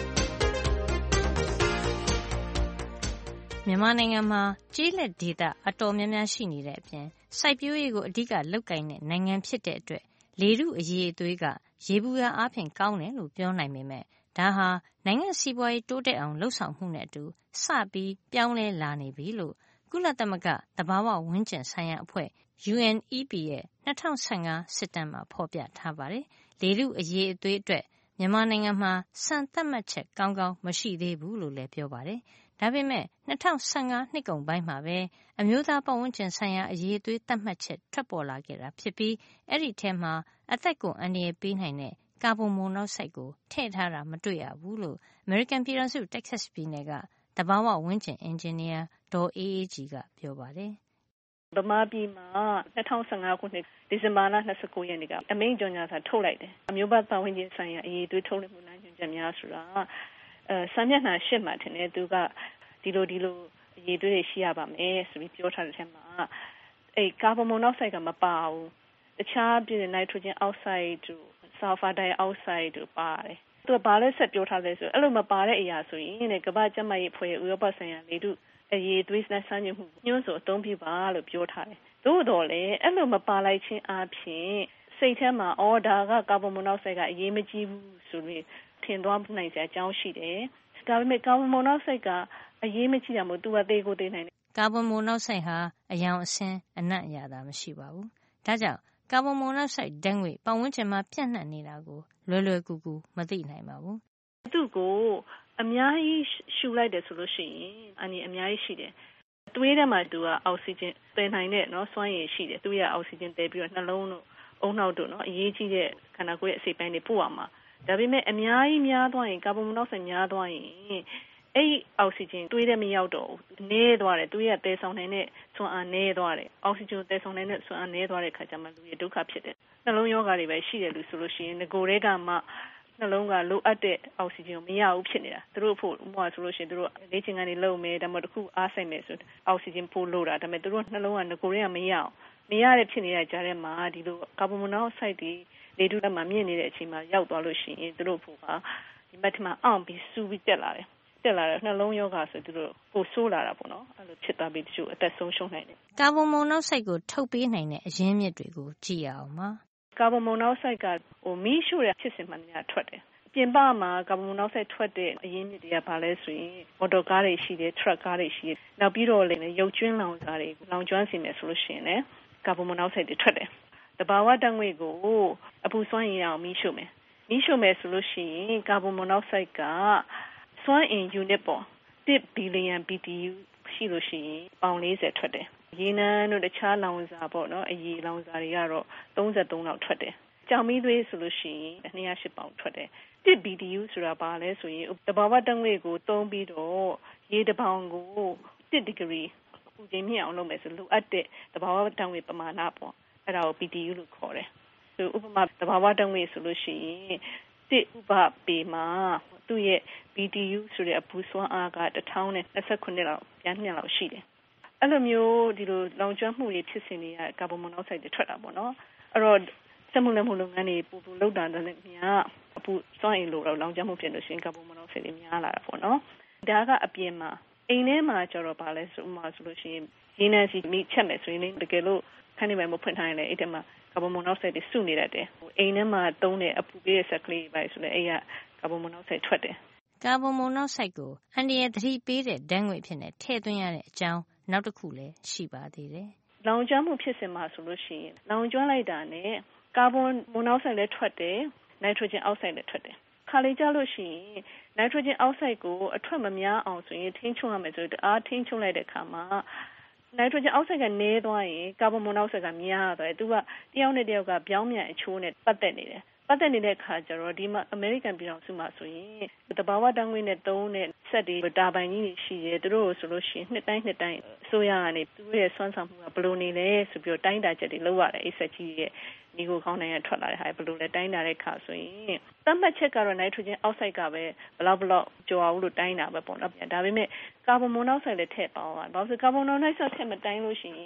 မြန်မာနိုင်ငံမှာကျေးလက်ဒေသအတော်များများရှိနေတဲ့အပြင်စိုက်ပျိုးရေးကိုအဓိကလုပ်ကိုင်တဲ့နိုင်ငံဖြစ်တဲ့အတွက်လေထုအရည်အသွေးကရေဘူးရအားဖြင့်ကောင်းတယ်လို့ပြောနိုင်ပေမဲ့ဒါဟာနိုင်ငံစီးပွားရေးတိုးတက်အောင်လှုပ်ဆောင်မှုနဲ့အတူစပြီးပြောင်းလဲလာနေပြီလို့ကုလသမဂ္ဂသဘာဝဝန်းကျင်ဆိုင်ရာအဖွဲ့ U N E P ရဲ့၂၀၁၅စစ်တမ်းမှာဖော်ပြထားပါတယ်။လေထုအရည်အသွေးအတွက်မြန်မာနိုင်ငံမှာစံသတ်မှတ်ချက်ကောင်းကောင်းမရှိသေးဘူးလို့လည်းပြောပါတယ်။ဒါပေမဲ့၂၀၁၅နှစ်ကုန်ပိုင်းမှာပဲအမျိုးသားပတ်ဝန်းကျင်ဆိုင်ရာအရည်အသွေးသတ်မှတ်ချက်ထွက်ပေါ်လာခဲ့တာဖြစ်ပြီးအဲ့ဒီထဲမှာအသက်ကိုအန္တရာယ်ပေးနိုင်တဲ့ကာဗွန်မိုနောက်ဆိုက်ကိုထည့်ထားတာမတွေ့ရဘူးလို့အမေရိကန်ပြည်ထောင်စုတက္ကဆက်ပြည်နယ်ကသဘာဝဝန်းကျင်အင်ဂျင်နီယာဒေါ်အေးအေးကြည်ကပြောပါတယ်ဗမာပြည်မှာ၂၀၁၅ခုနှစ်ဒီဇင်ဘာလ၂၉ရက်နေ့ကအမိန့်ကြော်ငြာစာထုတ်လိုက်တယ်အမျိုးသားပတ်ဝန်းကျင်ဆိုင်ရာအရည်အသွေးထုတ်လွှင့်မှုလမ်းညွှန်ချက်များဆိုတာအဲစာမျက်နှာရှစ်မှာထင်တယ်သူကဒီလိုဒီလိုအရည်အသွေးတွေရှိရပါမယ်ဆိုပြီးပြောထားတဲ့ထဲမှာအဲကာဗွန်မိုနောက်ဆိုက်ကမပါဘူးတခြားပြည်နိုက်ထရိုဂျင်အောက်ဆိုက်တို့ဆာလ်ဖာဒိုင်အောက်ဆိုက်တို့ပါတယ်သူကဘာလဲဆက်ပြောထားလဲဆိုအဲ့လိုမပါတဲ့အရာဆိုရင်ကမ္ဘာ့ကျန်းမာရေးအဖွဲ့ဥရောပဆိုင်ရာလေထုအရေးသွေးနဲ့ဆန်းကျင်မှုညွှန်းဆိုအသုံးပြုပါလို့ပြောထားတယ်။သို့တော်လည်းအဲ့လိုမပါလိုက်ခြင်းအပြင်စိတ်ထဲမှာအော်ဒါကကာဗွန်မိုနောက်ဆိုက်ကအရေးမကြီးဘူးဆိုပြီးထင်သွားနိုင်စရာအကြောင်းရှိတယ်။ဒါပေမဲ့ကာဗွန်မိုနောက်ဆိုက်ကအရေးမကြီးတာမို့သူကသေးကိုသေးနိုင်တယ်။ကာဗွန်မိုနောက်ဆိုက်ဟာအယောင်အဆင်းအနံ့အရသာမရှိပါဘူး။ဒါကြောင့်ကာဗွန်မိုနောက်ဆိုက်ဓာတ်ငွေ့ပတ်ဝန်းကျင်မှာပြန့်နှံ့နေတာကိုလွယ်လွယ်ကူကူမသိနိုင်ပါဘူး။သူ့ကိုအများကြီးရှူလိုက်တယ်ဆိုလို့ရှိရင်အနည်းအများကြီးရှိတယ်။သွေးထဲမှာသူကအောက်ဆီဂျင်သယ်နိုင်တဲ့နော်စွမ်းရည်ရှိတယ်။သူရအောက်ဆီဂျင်သယ်ပြီးတော့နှလုံးတို့အုံနောက်တို့နော်အရေးကြီးတဲ့ခန္ဓာကိုယ်ရဲ့အစိတ်ပိုင်းတွေပို့ရမှာ။ဒါပေမဲ့အများကြီးများသွားရင်ကာဗွန်မိုနောက်ဆိုက်များသွားရင်အဲ့ဒီအောက်ဆီဂျင်သွေးထဲမရောက်တော့ဘူး။နည်းသွားတယ်။သွေးရသယ်ဆောင်နိုင်တဲ့စွမ်းအားနည်းသွားတယ်။အောက်ဆီဂျင်သယ်ဆောင်နိုင်တဲ့စွမ်းအားနည်းသွားတဲ့အခါကျမှလူရဲ့ဒုက္ခဖြစ်တယ်။နှလုံးရောဂါတွေပဲရှိတယ်လို့ဆိုလို့ရှိရင်ငကိုယ်တွေကမှနှလုံးကလိုအပ်တဲ့အောက်ဆီဂျင်ကိုမရဘူးဖြစ်နေတာသူတို့ဖို့ဥပမာဆိုလို့ရှိရင်သူတို့လေ့ကျင့်ခန်းတွေလုပ်မယ်ဒါမှမဟုတ်တစ်ခုအားဆိုင်မယ်ဆိုအောက်ဆီဂျင်ပို့လို့တာဒါပေမဲ့သူတို့နှလုံးကငကိုယ်တွေကမရအောင်မရတဲ့ဖြစ်နေတဲ့ကြားထဲမှာဒီလိုကာဗွန်မိုနောက်ဆိုက်တွေလေထုထဲမှာမြင့်နေတဲ့အချိန်မှာရောက်သွားလို့ရှိရင်သူတို့ဖို့ကဒီမတ်ထမှာအောင်ပြီးစူပြီးတက်လာတယ်တက်လာတဲ့နှလုံးရောဂါဆိုသူတို့ပိုဆိုးလာတာပေါ့နော်အဲ့လိုဖြစ်သွားပြီးတချို့အသက်ဆုံးရှုံးနိုင်တယ်ကာဗွန်မိုနောက်ဆိုက်ကိုထုတ်ပေးနိုင်တဲ့အရင်းမြစ်တွေကိုကြည့်ရအောင်ပါကာဗွန်မိုနောက်ဆိုက်ကဟိုမီးရှို့တဲ့ဖြစ်စဉ်မှန်များထွက်တယ်ပြင်ပမှာကာဗွန်မိုနောက်ဆိုက်ထွက်တဲ့အရင်းမြစ်တွေကဘာလဲဆိုရင်မော်တော်ကားတွေရှိတယ်ထရက်ကားတွေရှိတယ်နောက်ပြီးတော့လည်းရုပ်ကျွန်းလောင်စာတွေလောင်ကျွမ်းစီမယ်ဆိုလို့ရှိရင်လည်းကာဗွန်မိုနောက်ဆိုက်တွေထွက်တယ်တဘာဝဓာတ်ငွေ့ကိုအပူစွမ်းအင်အောင်မီးရှို့မယ်မီးရှို့မယ်ဆိုလို့ရှိရင်ကာဗွန်မိုနောက်ဆိုက်ကစွမ်းအင် unit ပေါ်တစ်ဘီလီယံ B T U ရှိလို့ရှိရင်ပေါင်၄၀ထွက်တယ်ရေနံတို့တခြားလောင်စာပေါ့နော်အရေလောင်စာတွေကတော့၃၃လောက်ထွက်တယ်ကြောင်မီးသွေးဆိုလို့ရှိရင်၂၀၈ပေါင်ထွက်တယ်တစ် B T U ဆိုတာဘာလဲဆိုရင်တဘာဝဓာတ်ငွေ့ကိုသုံးပြီးတော့ရေတပေါင်ကိုတစ်ဒီဂရီအပူချိန်မြင့်အောင်လုပ်မယ်ဆိုလိုအပ်တဲ့တဘာဝဓာတ်ငွေ့ပမာဏပေါ့အဲ့ဒါကို B T U လို့ခေါ်တယ်ဆိုဥပမာတဘာဝဓာတ်ငွေ့ဆိုလို့ရှိရင်တစ်ဥပပေမှာသူ့ရဲ့ B T U ဆိုတဲ့အပူစွမ်းအားကတစ်ထောင်နဲ့၂၉လောက်ပြန်နှစ်လောက်ရှိတယ်အဲ့လိုမျိုးဒီလိုလောင်ကျွမ်းမှုတွေဖြစ်စဉ်တွေကကာဗွန်မိုနောက်ဆိုက်တွေထွက်တာပေါ့နော်အဲ့တော့စက်မှုလက်မှုလုပ်ငန်းတွေပူပူလောက်တာနဲ့များအပူစွမ်းအင်လိုတော့လောင်ကျွမ်းမှုဖြစ်လို့ရှိရင်ကာဗွန်မိုနောက်ဆိုက်တွေများလာတာပေါ့နော်ဒါကအပြင်မှာအိမ်ထဲမှာကျတော့ဗာလဲဆိုမှဆိုလို့ရှိရင်ရင်းနှီးစီမိချက်မယ်ဆိုရင်တကယ်လို့ခန်းနေပိုင်းမဖွင့်ထားရင်လည်းအဲ့ထဲမှာကာဗွန်မိုနောက်ဆိုက်တွေစုနေတတ်တယ်အိမ်ထဲမှာသုံးတဲ့အပူပေးတဲ့ဆက်ကလေးပဲဆိုလည်းအဲ့ရကာဗွန်မိုနောက်ဆိုက်ထွက်တယ်ကာဗွန်မိုနောက်ဆိုက်ကိုအန္တရာယ်သတိပေးတဲ့ဓာတ်ငွေ့ဖြစ်နေထည့်သွင်းရတဲ့အကြောင်းနောက်တစ်ခုလည်းရှိပါသေးတယ်။လောင်ကျွမ်းမှုဖြစ်စဉ်မှာဆိုလို့ရှိရင်လောင်ကျွမ်းလိုက်တာနဲ့ကာဗွန်မိုနောက်ဆိုက်လည်းထွက်တယ်၊နိုက်ထရိုဂျင်အောက်ဆိုက်လည်းထွက်တယ်။ခါလေးကြလို့ရှိရင်နိုက်ထရိုဂျင်အောက်ဆိုက်ကိုအထွက်မများအောင်ဆိုရင်ထိန်းချုပ်ရမယ်ဆိုတော့အားထိန်းချုပ်လိုက်တဲ့အခါမှာနိုက်ထရိုဂျင်အောက်ဆိုက်ကနည်းသွားရင်ကာဗွန်မိုနောက်ဆိုက်ကများသွားတယ်။သူကတယောက်နဲ့တယောက်ကပြောင်းပြန်အချိုးနဲ့ပတ်သက်နေတယ်။ပတ်သက်နေတဲ့အခါကျတော့ဒီမှာအမေရိကန်ပြည်ထောင်စုမှာဆိုရင်တဘာဝဓာတ်ငွေ့နဲ့သုံးတဲ့စက်တွေတာဘိုင်ကြီးတွေရှိတယ်သူတို့ဆိုလို့ရှိရင်နှစ်တိုင်းနှစ်တိုင်းအစိုးရကနေသူတို့ရဲ့စွမ်းဆောင်မှုကဘယ်လိုနေလဲဆိုပြီးတော့တိုင်းတာချက်တွေလုပ်ရတယ်အဲ့စက်ကြီးရဲ့ဒီကိုခေါင်းနိုင်ရထွက်လာတဲ့ဟာဘယ်လိုလဲတိုင်းတာတဲ့အခါဆိုရင်သတ်မှတ်ချက်ကတော့နိုက်ထရိုဂျင်အောက်ဆိုက်ကပဲဘလောက်ဘလောက်ကျော်အောင်လို့တိုင်းတာပဲပေါ့နော်ဒါပေမဲ့ကာဗွန်မိုနောက်ဆိုက်လည်းထည့်ပေါင်းပါဘာလို့ကာဗွန်မိုနောက်ဆိုက်ထည့်မတိုင်းလို့ရှိရင်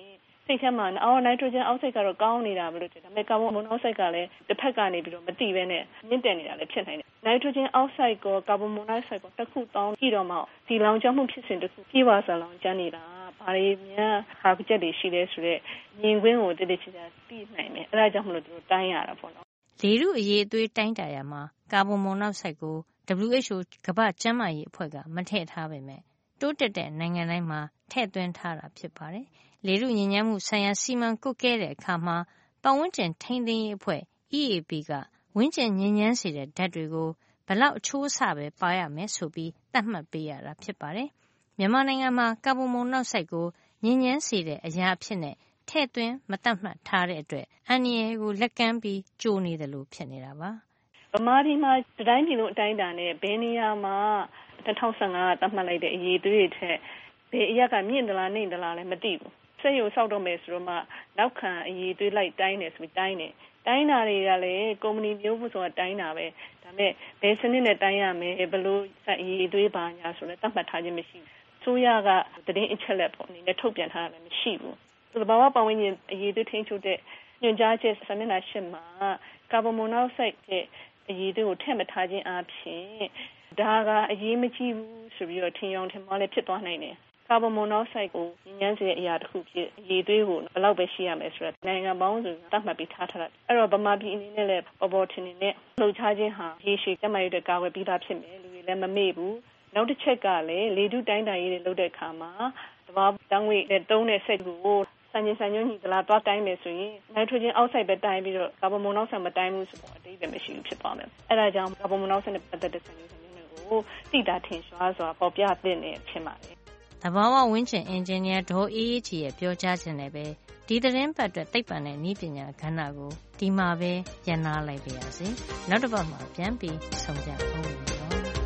စိတ်ထဲမှာအော်နိုက်ထရိုဂျင်အောက်ဆိုက်ကတော့ကောင်းနေတာပဲလို့ထင်တယ်ဒါပေမဲ့ကာဗွန်မိုနိုက်ဆိုက်ကလည်းတစ်ဖက်ကနေပြီးတော့မတိပဲနဲ့မြင့်တက်နေတာလည်းဖြစ်နိုင်တယ်နိုက်ထရိုဂျင်အောက်ဆိုက်ကကာဗွန်မိုနိုက်ဆိုက်ကတစ်ခုတောင်းကြည့်တော့မှဒီလောင်ကျွမ်းမှုဖြစ်စဉ်တစ်ခုပြေးပါစလောင်ကျွမ်းနေတာဘာတွေများဟာချက်တွေရှိလဲဆိုတော့မြင်ကွင်းကိုတည်တည်ချာချာသိနိုင်တယ်အဲဒါကြောင့်မလို့တို့တိုင်းရတာပေါ့နော်လေထုအရေးအသွေးတိုင်းတာရမှာကာဗွန်မိုနိုက်ဆိုက်ကို ဒဘလျူ အိတ်ချ်အို ကမ္ဘာ့ကျန်းမာရေးအဖွဲ့ကမထည့်ထားပေမဲ့တိုးတက်တဲ့နိုင်ငံတိုင်းမှာထည့်သွင်းထားတာဖြစ်ပါတယ်။လေထုညစ်ညမ်းမှုဆိုင်ရာစီမံကွပ်ကဲတဲ့အခါမှာပတ်ဝန်းကျင်ထိန်းသိမ်းရေးအဖွဲ့ E A P ကဝန်းကျင်ညစ်ညမ်းစေတဲ့ဓာတ်တွေကိုဘယ်လောက်အချိုးအဆပဲပါရမယ်ဆိုပြီးသတ်မှတ်ပေးရတာဖြစ်ပါတယ်။မြန်မာနိုင်ငံမှာကာဗွန်မိုနိုက်ဆိုက်ကိုညစ်ညမ်းစေတဲ့အရာအဖြစ်နဲ့ထည့်သွင်းမသတ်မှတ်ထားတဲ့အတွက်အန္တရာယ်ကိုလက်ကမ်းပြီးကြိုးနေတယ်လို့ဖြစ်နေတာပါ။ဗမာပြည်မှာတိုင်းပြည်လုံးအတိုင်းအတာနဲ့ဘယ်နေရာမှာ၂၀၁၅ကသတ်မှတ်လိုက်တဲ့အရေးသွေးတွေထက်ဘယ်အရက်ကမြင့်သလားနှိမ့်သလားလည်းမသိဘူး။စိတ်ကိုစောက်တော့မယ်ဆိုတော့မှနောက်ခံအရေးသွေးလိုက်တိုင်းတယ်ဆိုပြီးတိုင်းတယ်။တိုင်းတာတွေကလည်းကုမ္ပဏီမျိုးဖို့ဆိုတာတိုင်းတာပဲ။ဒါပေမဲ့ဘယ်စနစ်နဲ့တိုင်းရမယ်ဘယ်လိုအရေးသွေးပါညာဆိုလည်းသတ်မှတ်ထားခြင်းမရှိဘူး။ဆိုရကသတင်းအချက်လက်ပေါ့အနေနဲ့ထုတ်ပြန်ထားတာလည်းမရှိဘူး။သဘာဝပတ်ဝန်းကျင်အရေးသွေးထိန်းချုပ်တဲ့ညွှန်ကြားချက်စာမျက်နှာရှစ်မှာကာဗွန်မိုနိုက်ဆိုက်ရဲ့အရေးသွေးကိုထည့်မထားခြင်းအပြင်ဒါကအရေးမကြီးဘူးဆိုပြီးတော့ထင်ရောင်ထင်မှားလည်းဖြစ်သွားနိုင်တယ်။ကာဗွန်မိုနိုက်ဆိုက်ကိုညဉ့်ညမ်းစေတဲ့အရာတစ်ခုဖြစ်အရေးသွေးကိုဘယ်လောက်ပဲရှိရမယ်ဆိုတော့နိုင်ငံပေါင်းစုံသတ်မှတ်ပြီးထားထားတာ။အဲ့တော့ဗမာပြည်အနေနဲ့လည်းပေါ်ပေါ်ထင်ထင်နဲ့လှုပ်ရှားခြင်းဟာရေရှည်ကျန်းမာရေးအတွက်ကာကွယ်ပြီးသားဖြစ်မယ်လူတွေလည်းမမေ့ဘူး။နောက်တစ်ချက်ကလည်းလေထုတိုင်းတာရေးတွေလုပ်တဲ့အခါမှာသဘာဝတန်းငွေနဲ့တုံးတဲ့စက်ကိုစံချိန်စံညွှန်းညီသလားတွားတိုင်းမယ်ဆိုရင်နိုက်ထရိုဂျင်အောက်ဆိုက်ပဲတိုင်းပြီးတော့ကာဗွန်မိုနိုက်ဆိုက်မတိုင်းဘူးဆိုတော့အတိတ်ပဲမရှိဘူးဖြစ်သွားမယ်။အဲဒါကြောင့်ကာဗွန်မိုနိုက်ဆိုက်နဲ့ပတ်သက်တဲ့စံချိန်စံညွှန်းတွေကိုသိတာထင်ရှားစွာပေါ်ပြသင့်တယ်ဖြစ်ပါတယ်။သဘာဝဝန်းကျင်အင်ဂျင်နီယာဒေါ်အေးအေးချီရဲ့ပြောကြားချက်နဲ့ပဲဒီသတင်းပတ်အတွက်သိပ္ပံနဲ့နည်းပညာကဏ္ဍကိုဒီမှာပဲရပ်နားလိုက်ပါရစေ။နောက်တစ်ပတ်မှာပြန်ပြီးဆုံကြအောင်နော်။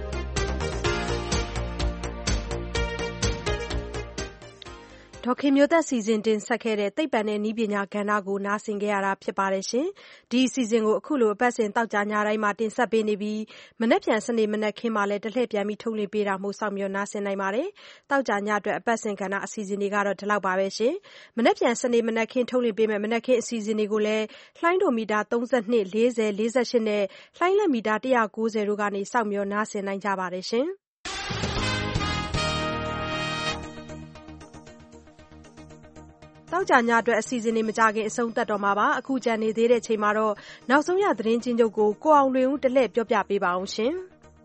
ဒေါ်ခင်မျိုးသက်စီစဉ်တင်ဆက်ခဲ့တဲ့သိပ္ပံနဲ့နည်းပညာကဏ္ဍကိုနားဆင်ခဲ့ရတာဖြစ်ပါတယ်ရှင်။ဒီအစီအစဉ်ကိုအခုလိုအပတ်စဉ်တောက်ကြညတိုင်းမှာတင်ဆက်ပေးနေပြီးမနက်ဖြန်စနေမနက်ခင်းမှာလည်းတစ်လှည့်ပြန်ပြီးထုတ်လွှင့်ပေးတာမို့စောင့်မျှော်နားဆင်နိုင်ပါတယ်။တောက်ကြညအတွက်အပတ်စဉ်ကဏ္ဍအစီအစဉ်တွေကတော့ဒီလောက်ပါပဲရှင်။မနက်ဖြန်စနေမနက်ခင်းထုတ်လွှင့်ပေးမယ့်မနက်ခင်းအစီအစဉ်တွေကိုလည်းလှိုင်းဒိုမီတာသုံး၂၄၀၄၈နဲ့လှိုင်းလက်မီတာ၁၉၀တို့ကနေစောင့်မျှော်နားဆင်နိုင်ကြပါတယ်ရှင်။တောက်ကြညအတွက်အစီအစဉ်တွေမကြခင်အဆုံးသတ်တော့မှာပါအခုကြံနေသေးတဲ့ချိန်မှာတော့နောက်ဆုံးရသတင်းချင်းချုပ်ကိုကိုအောင်လွင်ဦးတလှည့်ပြောပြပေးပါအောင်ရှင်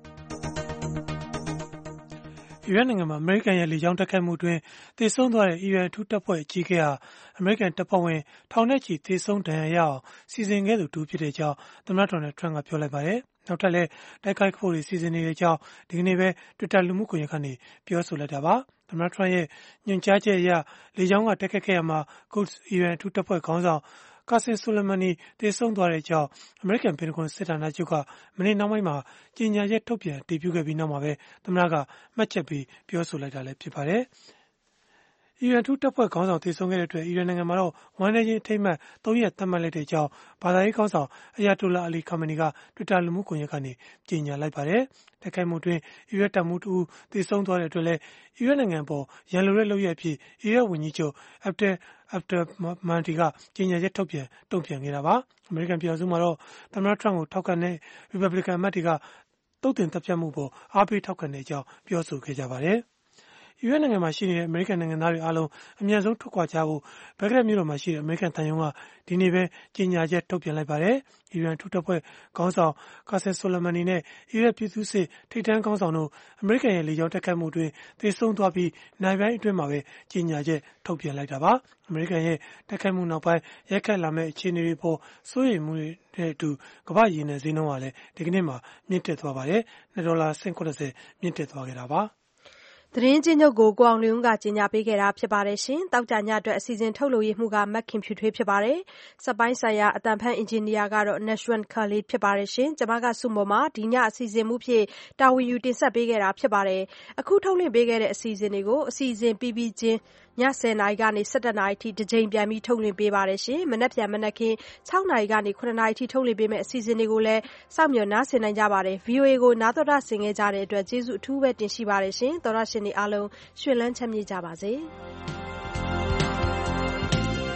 အီရန်နိုင်ငံမှာအမေရိကန်ရဲ့လေကြောင်းတိုက်ခိုက်မှုအတွင်းသေဆုံးသွားတဲ့အီရန်အထူးတပ်ဖွဲ့အကြီးအကဲဟာအမေရိကန်တပ်ဖွဲ့ဝင်ထောင်နဲ့ချီသေဆုံးဒဏ်ရာရအောင်စီစဉ်ခဲ့သူတူဖြစ်တဲ့အကြောင်းသမ္မတဒေါ်နယ်ထရန့်ကပြောလိုက်ပါတယ်နောက်ထပ်လည်းတိုက်ခိုက်ဖို့စီစဉ်နေတဲ့အကြောင်းဒီကနေ့ပဲ Twitter လူမှုကွန်ရက်ကနေပြောဆိုလိုက်တာပါသမ္မတထရန့်ရဲ့ညွှန်ကြားချက်အရလေကြောင်းကတိုက်ခိုက်ခဲ့ရမှာ Quds အီရန်အထူးတပ်ဖွဲ့ခေါင်းဆောင်Qasem Soleimani သေဆုံးသွားတဲ့အကြောင်းအမေရိကန်ပင်တဂွန်စစ်ဌာနချုပ်ကမနေ့နောက်ပိုင်းမှာကြေညာချက်ထုတ်ပြန်တည်ပြုခဲ့ပြီးနောက်မှာပဲသမ္မတကမှတ်ချက်ပေးပြောဆိုလိုက်တာလည်းဖြစ်ပါတယ်အီရန်ထူးတပ်ဖွဲ့ခေါင်းဆောင်သေဆုံးခဲ့တဲ့အတွက်အီရန်နိုင်ငံမှာတော့ဝမ်းနည်းခြင်းအထိမ်းအမှတ်သုံးရက်သတ်မှတ်လိုက်တဲ့အကြောင်းဘာသာရေးခေါင်းဆောင်အယာတိုလာအလီခါမနီက Twitter လူမှုကွန်ရက်ကနေကြေညာလိုက်ပါတယ်။တိုက်ခိုက်မှုအတွင်းအီရတ်တပ်မှူးတဦးသေဆုံးသွားတဲ့အတွက်လည်းအီရတ်နိုင်ငံပေါ်ရန်လိုတဲ့လုပ်ရပ်အဖြစ်အီရတ်ဝန်ကြီးချုပ် Abdel Abdelmahdi ကကြေညာချက်ထုတ်ပြန်တုံ့ပြန်ခဲ့တာပါ။အမေရိကန်ပြည်ထောင်စုမှာတော့သမ္မတထရန့်ကိုထောက်ခံတဲ့ Republican အမတ်တွေကသုတ်သင်တပ်ဖြတ်မှုပေါ်အားပေးထောက်ခံတဲ့အကြောင်းပြောဆိုခဲ့ကြပါတယ်။အီရတ်နိုင်ငံမှာရှိနေတဲ့အမေရိကန်နိုင်ငံသားတွေအားလုံးအမြန်ဆုံးထွက်ခွာကြဖို့ဘဂ္ဂဒက်မြို့တော်မှာရှိတဲ့အမေရိကန်သံရုံးကဒီနေ့ပဲကြေညာချက်ထုတ်ပြန်လိုက်ပါတယ်။အီရန်ထူးတပ်ဖွဲ့ခေါင်းဆောင် Qasem Soleimani နဲ့အီရတ်ပြည်သူ့စစ်ထိပ်တန်းခေါင်းဆောင်တို့အမေရိကန်ရဲ့လေကြောင်းတိုက်ခိုက်မှုအတွင်းသေဆုံးသွားပြီးနိုင်ပိုင်းအတွင်းမှာပဲကြေညာချက်ထုတ်ပြန်လိုက်တာပါ။အမေရိကန်ရဲ့တိုက်ခိုက်မှုနောက်ပိုင်းရိုက်ခတ်လာမဲ့အခြေအနေတွေပေါ်စိုးရိမ်မှုတွေနဲ့အတူကမ္ဘာ့ရေနံဈေးနှုန်းကလည်းဒီကနေ့မှမြင့်တက်သွားပါတယ်။နှစ်ဒေါ်လာဆင့်ခုနှစ်ဆယ်မြင့်တက်သွားခဲ့တာပါ။သတင်းချင်းချုပ်ကိုကိုအောင်လွင်ဦးကကြီးညာပေးခဲ့တာဖြစ်ပါတယ်ရှင်။တောက်ကြညအတွက်အစီအစဉ်ထုတ်လို့ရမှုကမက်ခင်ဖြူထွေးဖြစ်ပါတယ်။စက်ပိုင်းဆိုင်ရာအတန်ဖန်အင်ဂျင်နီယာကတော့ Nashwan Khalid ဖြစ်ပါတယ်ရှင်။ကျွန်မကစုမော်မှာဒီညအစီအစဉ်မှုဖြစ်တာဝန်ယူတင်ဆက်ပေးခဲ့တာဖြစ်ပါတယ်။အခုထုတ်လွှင့်ပေးခဲ့တဲ့အစီအစဉ်တွေကိုအစီအစဉ်ပြီးပြီးချင်းညဆယ်နာရီကနေဆယ့်တစ်နာရီထိတစ်ကြိမ်ပြန်ပြီးထုတ်လွှင့်ပေးပါတယ်ရှင်။မနက်ဖြန်မနက်ခင်း၆နာရီကနေခုနှစ်နာရီထိထုတ်လွှင့်ပေးမယ့်အစီအစဉ်တွေကိုလည်းစောင့်မျှော်နားဆင်နိုင်ကြပါတယ်။ V O A ကိုနားတော်တာဆင်ခဲ့ကြတဲ့အတွက်ကျေးဇူးအထူးပဲတင်ရှိပါတယ်ရှင်။သောရရှင်တွေအားလုံးရွှင်လန်းချမ်းမြေ့ကြပါစေ။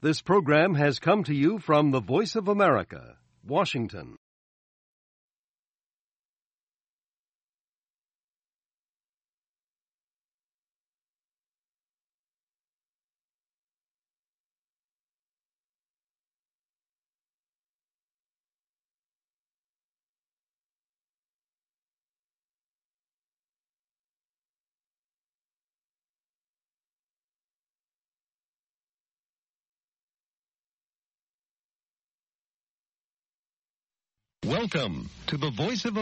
This program has come to you from the Voice of America, Washington. Welcome to the Voice of